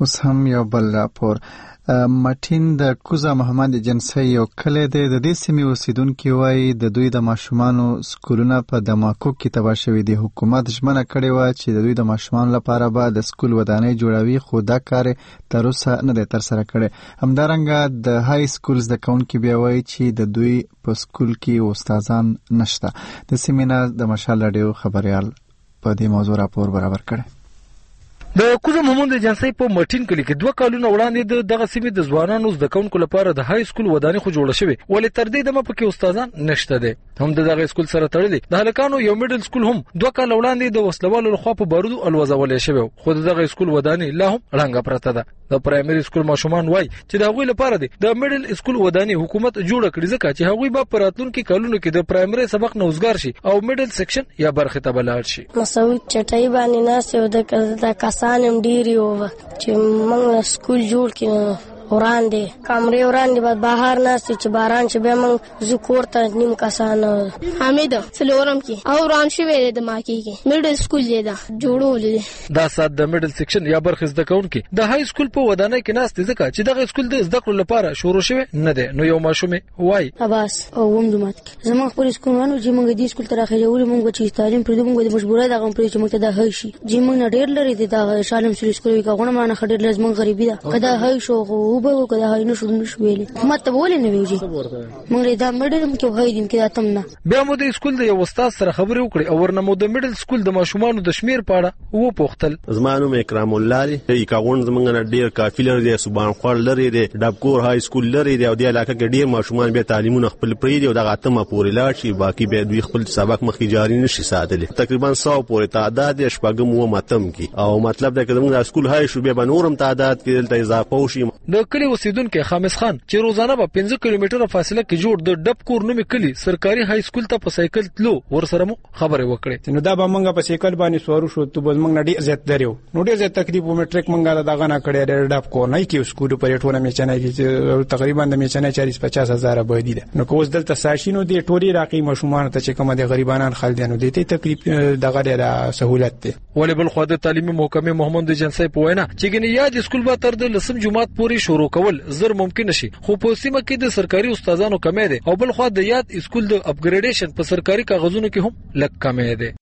اوس هم یو بل راپور. مټین د کوزا محمد جنسي یو کلی دی. د دې سیمې اوسیدونکي وایي د دوی د ماشومانو سکولونه په دماکو کې تباه شوي دي. حکومت ژمنه کړې وه چې د دوی د ماشومانو لپاره به د سکول ودانۍ جوړوي، خو دا کار تر اوسه نه دی ترسره کړی. همدارنګه د های سکول زده کوونکي بیا وایي چې د دوی په سکول کې استادان نشته. د سیمې نه د مشال راډیو خبریال په دې موضوع راپور برابر کړی. د کوزا محمد جنسي په مټین کلی کې دوه کالونه وړاندې د دغه سیمې د ځوانانو زده کوونکو لپاره د های سکول ودانۍ خو جوړه شوې، ولې تر دې دمه پکې استادان نشته دي. هم د دغه سکول سره تړلې د هلکانو یو میډل سکول هم دوه کال وړاندې د وسلوالو لخوا په بارودو الوزولې شوی، خو دغه سکول ودانۍ لا هم رنګه پرته ده. د پرایمري سکول ماشومان وایي چې د هغوی لپاره د میډل سکول ودانۍ حکومت جوړه کړې ځکه چې هغوی به په راتلونکي کلونو کې د پرایمري سبق نه وزګار شي او میډل سیکشن یا برخه ته بلاړ شي. مسعود چټای باندې ناس یو د کسان هم ډیری چې موږ سکول جوړ کړو وړاندې کمرې وړاندې بعد بهر ناستې چې باران چې بیا موږ زه کور ته نیم کسان حمید څلورم کې او وران شوی دی د ماکي کې میډل سکول دی دا جوړول دي. دا سات د میډل سیکشن یا برخه زده کوونکي د های سکول په ودانۍ کې ناست ځکه چې دغه سکول د زده کړو لپاره شروع شوی نه دی. نو یو ماشوم وای اباس او ووم جماعت کې زموږ خپل سکول وانه چې موږ دې سکول ته راخېجولو موږ چې تعلیم پرې موږ د مجبورای دغه پرې چې موږ ته د های شي چې موږ ډېر لري د دغه شالم سکول کې غوڼه مانه خډیر لازم غریبي ده کدا های شو خو به کدا های نه شو نشو ویلې ماته ولې نه ویږي موږ دا میډل کې وای دیم کې اتم نه. بیا مو د سکول د یو استاد سره خبرې وکړې او ورنه مو د میډل سکول د ماشومانو د شمیر په اړه و پوښتل. زمانو مې اکرام الله دی کاغون زمونږ نه ډیر کافي لري دی سبحان خور لري دی ډبکور های سکول لري دی او د علاقې کې ډیر ماشومان به تعلیمونه خپل پرې دی او د اتمه پورې لاړ شي باقي به دوی خپل سبق مخکې جاری نشي ساتلی. تقریبا سو پورې تعداد شپږم و ماتم کی او مطلب دا چې زمونږ سکول های شو به نورم تعداد کې دلته اضافه وشي. د کلی اوسیدونکو خامس خان چې روزانه په پنځه کیلومتره فاصله کې جوړ د ډبکور نومي کلی سرکاري های سکول ته په سایکل تلو ورسره مو خبرې وکړې. نو دا به موږ په سایکل باندې سوارو شو ته به موږ ډېر زیات درو نو ډېر زیات تقریبا میټریک موږ دغه نه کړی د ډبکور نه کې سکول په ټوله میچنه کې تقریبا د میچنه چالیس پچاس هزار بودی ده. نو کوز دلته ساشینو دی ټوري راقي مشمون ته چې کوم د غریبانان خلدانو دي ته تقریبا دغه ډېر سہولت ده. ولې بل خو د تعلیمي محکمې محمد جنسي په وینا چې ګنې یاد سکول به تر د لسم جمعات پورې شروع کول زر ممکن شي، خو په سیمه کې د سرکاري استادانو کمې ده او بل خو د یاد سکول د اپګریډیشن په سرکاري کاغذونو کې هم لږ کمې ده.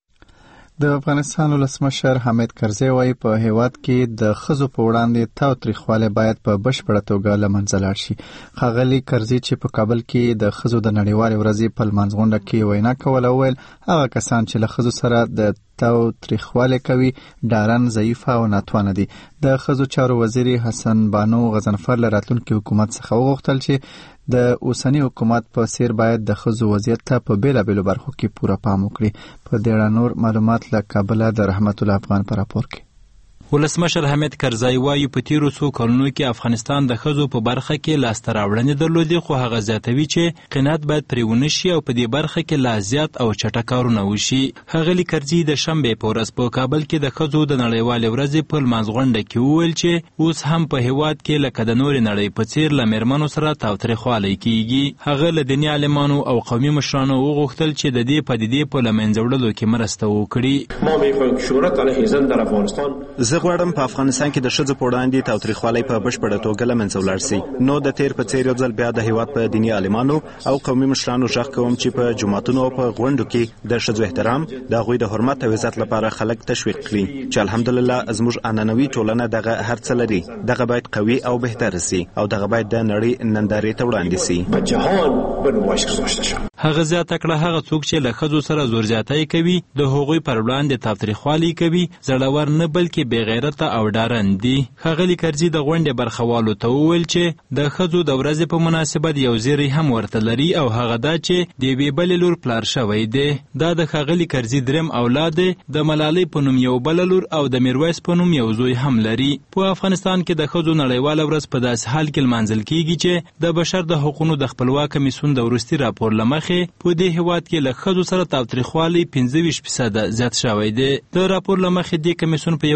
د افغانستان ولسمشر حامد کرزي وايي په هیواد کې د خزو په وړاندې تاوتریخواله باید په بشپړه توګه له منځه لاړ شي. ښاغلي کرزي چې په کابل کې د خزو د نړیوالې ورځې په لمانځغونډه کې وینا کوله ویل هغه کسان چې له خزو سره د تاوتریخواله کوي ډارن ضعیفه او ناتوانه دي. د خزو چارو وزیر حسن بانو غضنفر له راتلونکي حکومت څخه وغوښتل چې د اوسنی حکومت په څیر باید د خزو وضعیت ته په بیلابیلو برخو کې پوره پام وکړي. په دې اړه نور معلومات له کابل د رحمت الله افغان په راپور کې. ولسمشر حامد کرزي وايي په تیرو څو کلونو کې افغانستان د ښځو په برخه کې لاسته راوړنې درلودې، خو هغه زیاتوي چې قناعت باید پرې ونه شي او په دې برخه کې لا زیات او چټک کارونه وشي. ښاغلي کرزي د شنبې په ورځ په کابل کې د ښځو د نړیوالې ورځې په لمانځغونډه کې وویل چې اوس هم په هیواد کې لکه د نورې نړۍ په څیر له میرمنو سره تاوتریخوالی کیږي. هغه له دیني عالمانو او قومي مشرانو وغوښتل چې د دې پدیدې په له منځه وړلو کې مرسته وکړي. ما میخوایم شورت علیه زن در افغانستان زه غواړم په افغانستان کې د ښځو په وړاندې تاوتریخوالی په بشپړه توګه له منځه ولاړ سي. نو د تیر په څیر یو ځل بیا د هیواد په دیني عالمانو او قومي مشرانو غږ کوم چې په جماعتونو او په غونډو کې د ښځو احترام د هغوی د حرمت او عزت لپاره خلک تشویق کړي چې الحمدلله زموږ عنعنوي ټولنه دغه هر څه لري. دغه باید قوي او بهتر سي او دغه باید د نړۍ نندارې ته وړاندې سي. په جهان بنمایش گذاشته شود. هغه زیاته کړه هغه څوک چې له ښځو سره زور زیاتی کوي د هغوی پر وړاندې تاوتریخوالی کوي زړور نه بلکې بې غیرته او ډارن دي. ښاغلي کرزي د غونډې برخوالو ته وویل چې د ښځو د ورځې په مناسبت یو زیری هم ورته لري او هغه دا چې د یوې بلې لور پلار شوی دی. دا د ښاغلي کرزي دریم اولاد دی. د ملالۍ په نوم یو بله لور او د میرویس په نوم یو زوی هم لري. په افغانستان کې د ښځو نړیواله ورځ په داسې حال کې لمانځل کیږي چې د بشر د حقوقو د خپلواک کمیسیون د وروستي راپور له مخې په دې هیواد کې له ښځو سره تاوتریخوالی پنځه ویشت فیصده زیات شوی دی. د راپور له مخې دې کمیسیون په یو کال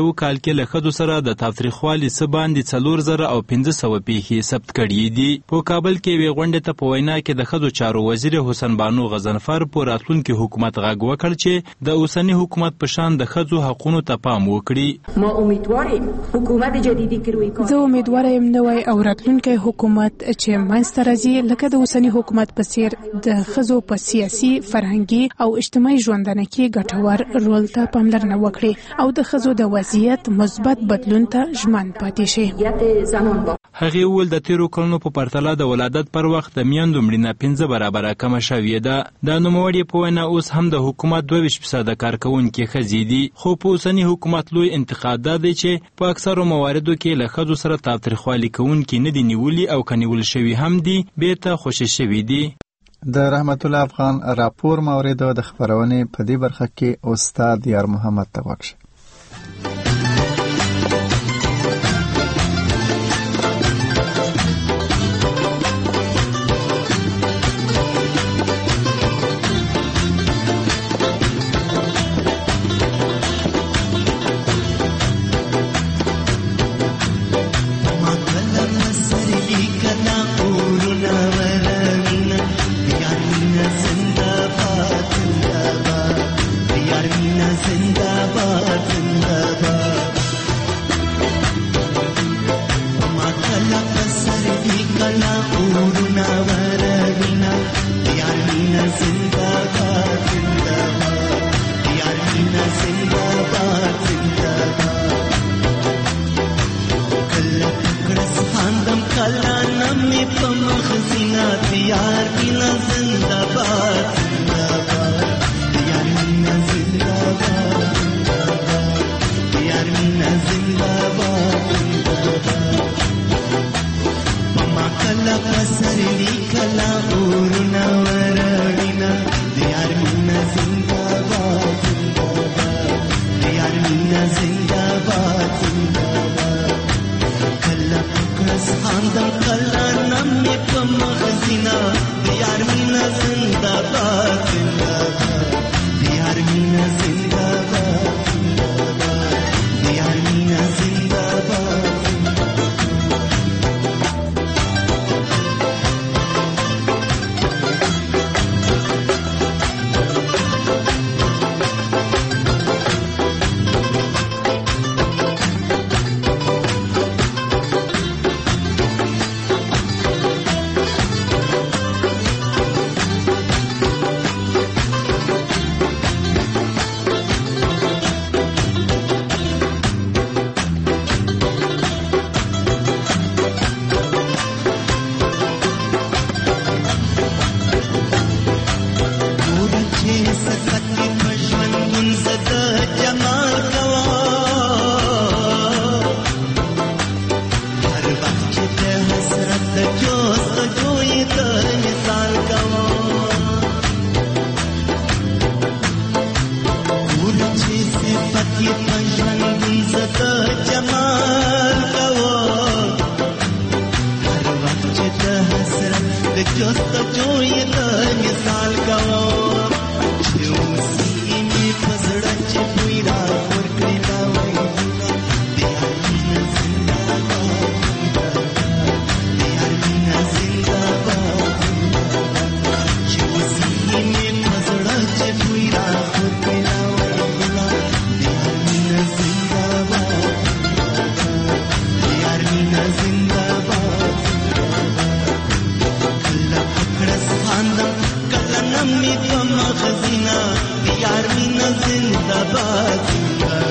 کې له ښځو سره د تاوتریخوالي څه باندې څلور زره او پنځه سوه پیښې ثبت کړي دي. په کابل کې یوې غونډې ته په وینا کې د ښځو چارو وزیر حسن بانو غضنفر په راتلونکي حکومت غږ وکړ چې د اوسني حکومت په شان د ښځو حقونو ته پام وکړي. ما امیدواریم حکومت جدیدی که روی کار زه امیدواره یم نوی او راتلونکی حکومت چې منځته راځي لکه د اوسني حکومت په څیر د ښځو په سیاسي، فرهنګي او اجتماعي ژوندانه کې ګټور رول ته پاملرنه وکړي او د ښځو د وضعیت مثبت بدلون ته ژمن پاتې شي. هغې وویل د تیرو کلونو په پرتله د ولادت پر وخت د میندو مړینه پنځه برابره کمه شوې ده. د نوموړي په وینا اوس هم د حکومت دوه ویشت فیصده کارکوونکي ښځې دي، خو په اوسني حکومت لوی انتقاد دا دی چې په اکثرو مواردو کې له ښځو سره تاوتریخوالي کوونکي نه دي نیولي او که نیول شوي هم دي بیرته خوشي شوي دي. د رحمت الله افغان راپور مورد د خبرونې په دې برخه کې استاد یار محمد ته وکړه.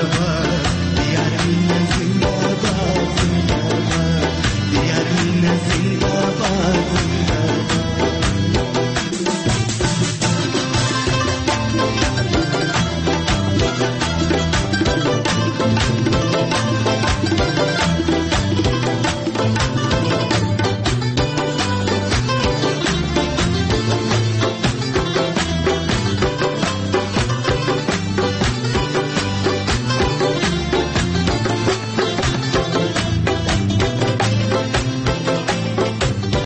Zindabad, Zindabad, Zindabad, Zindabad,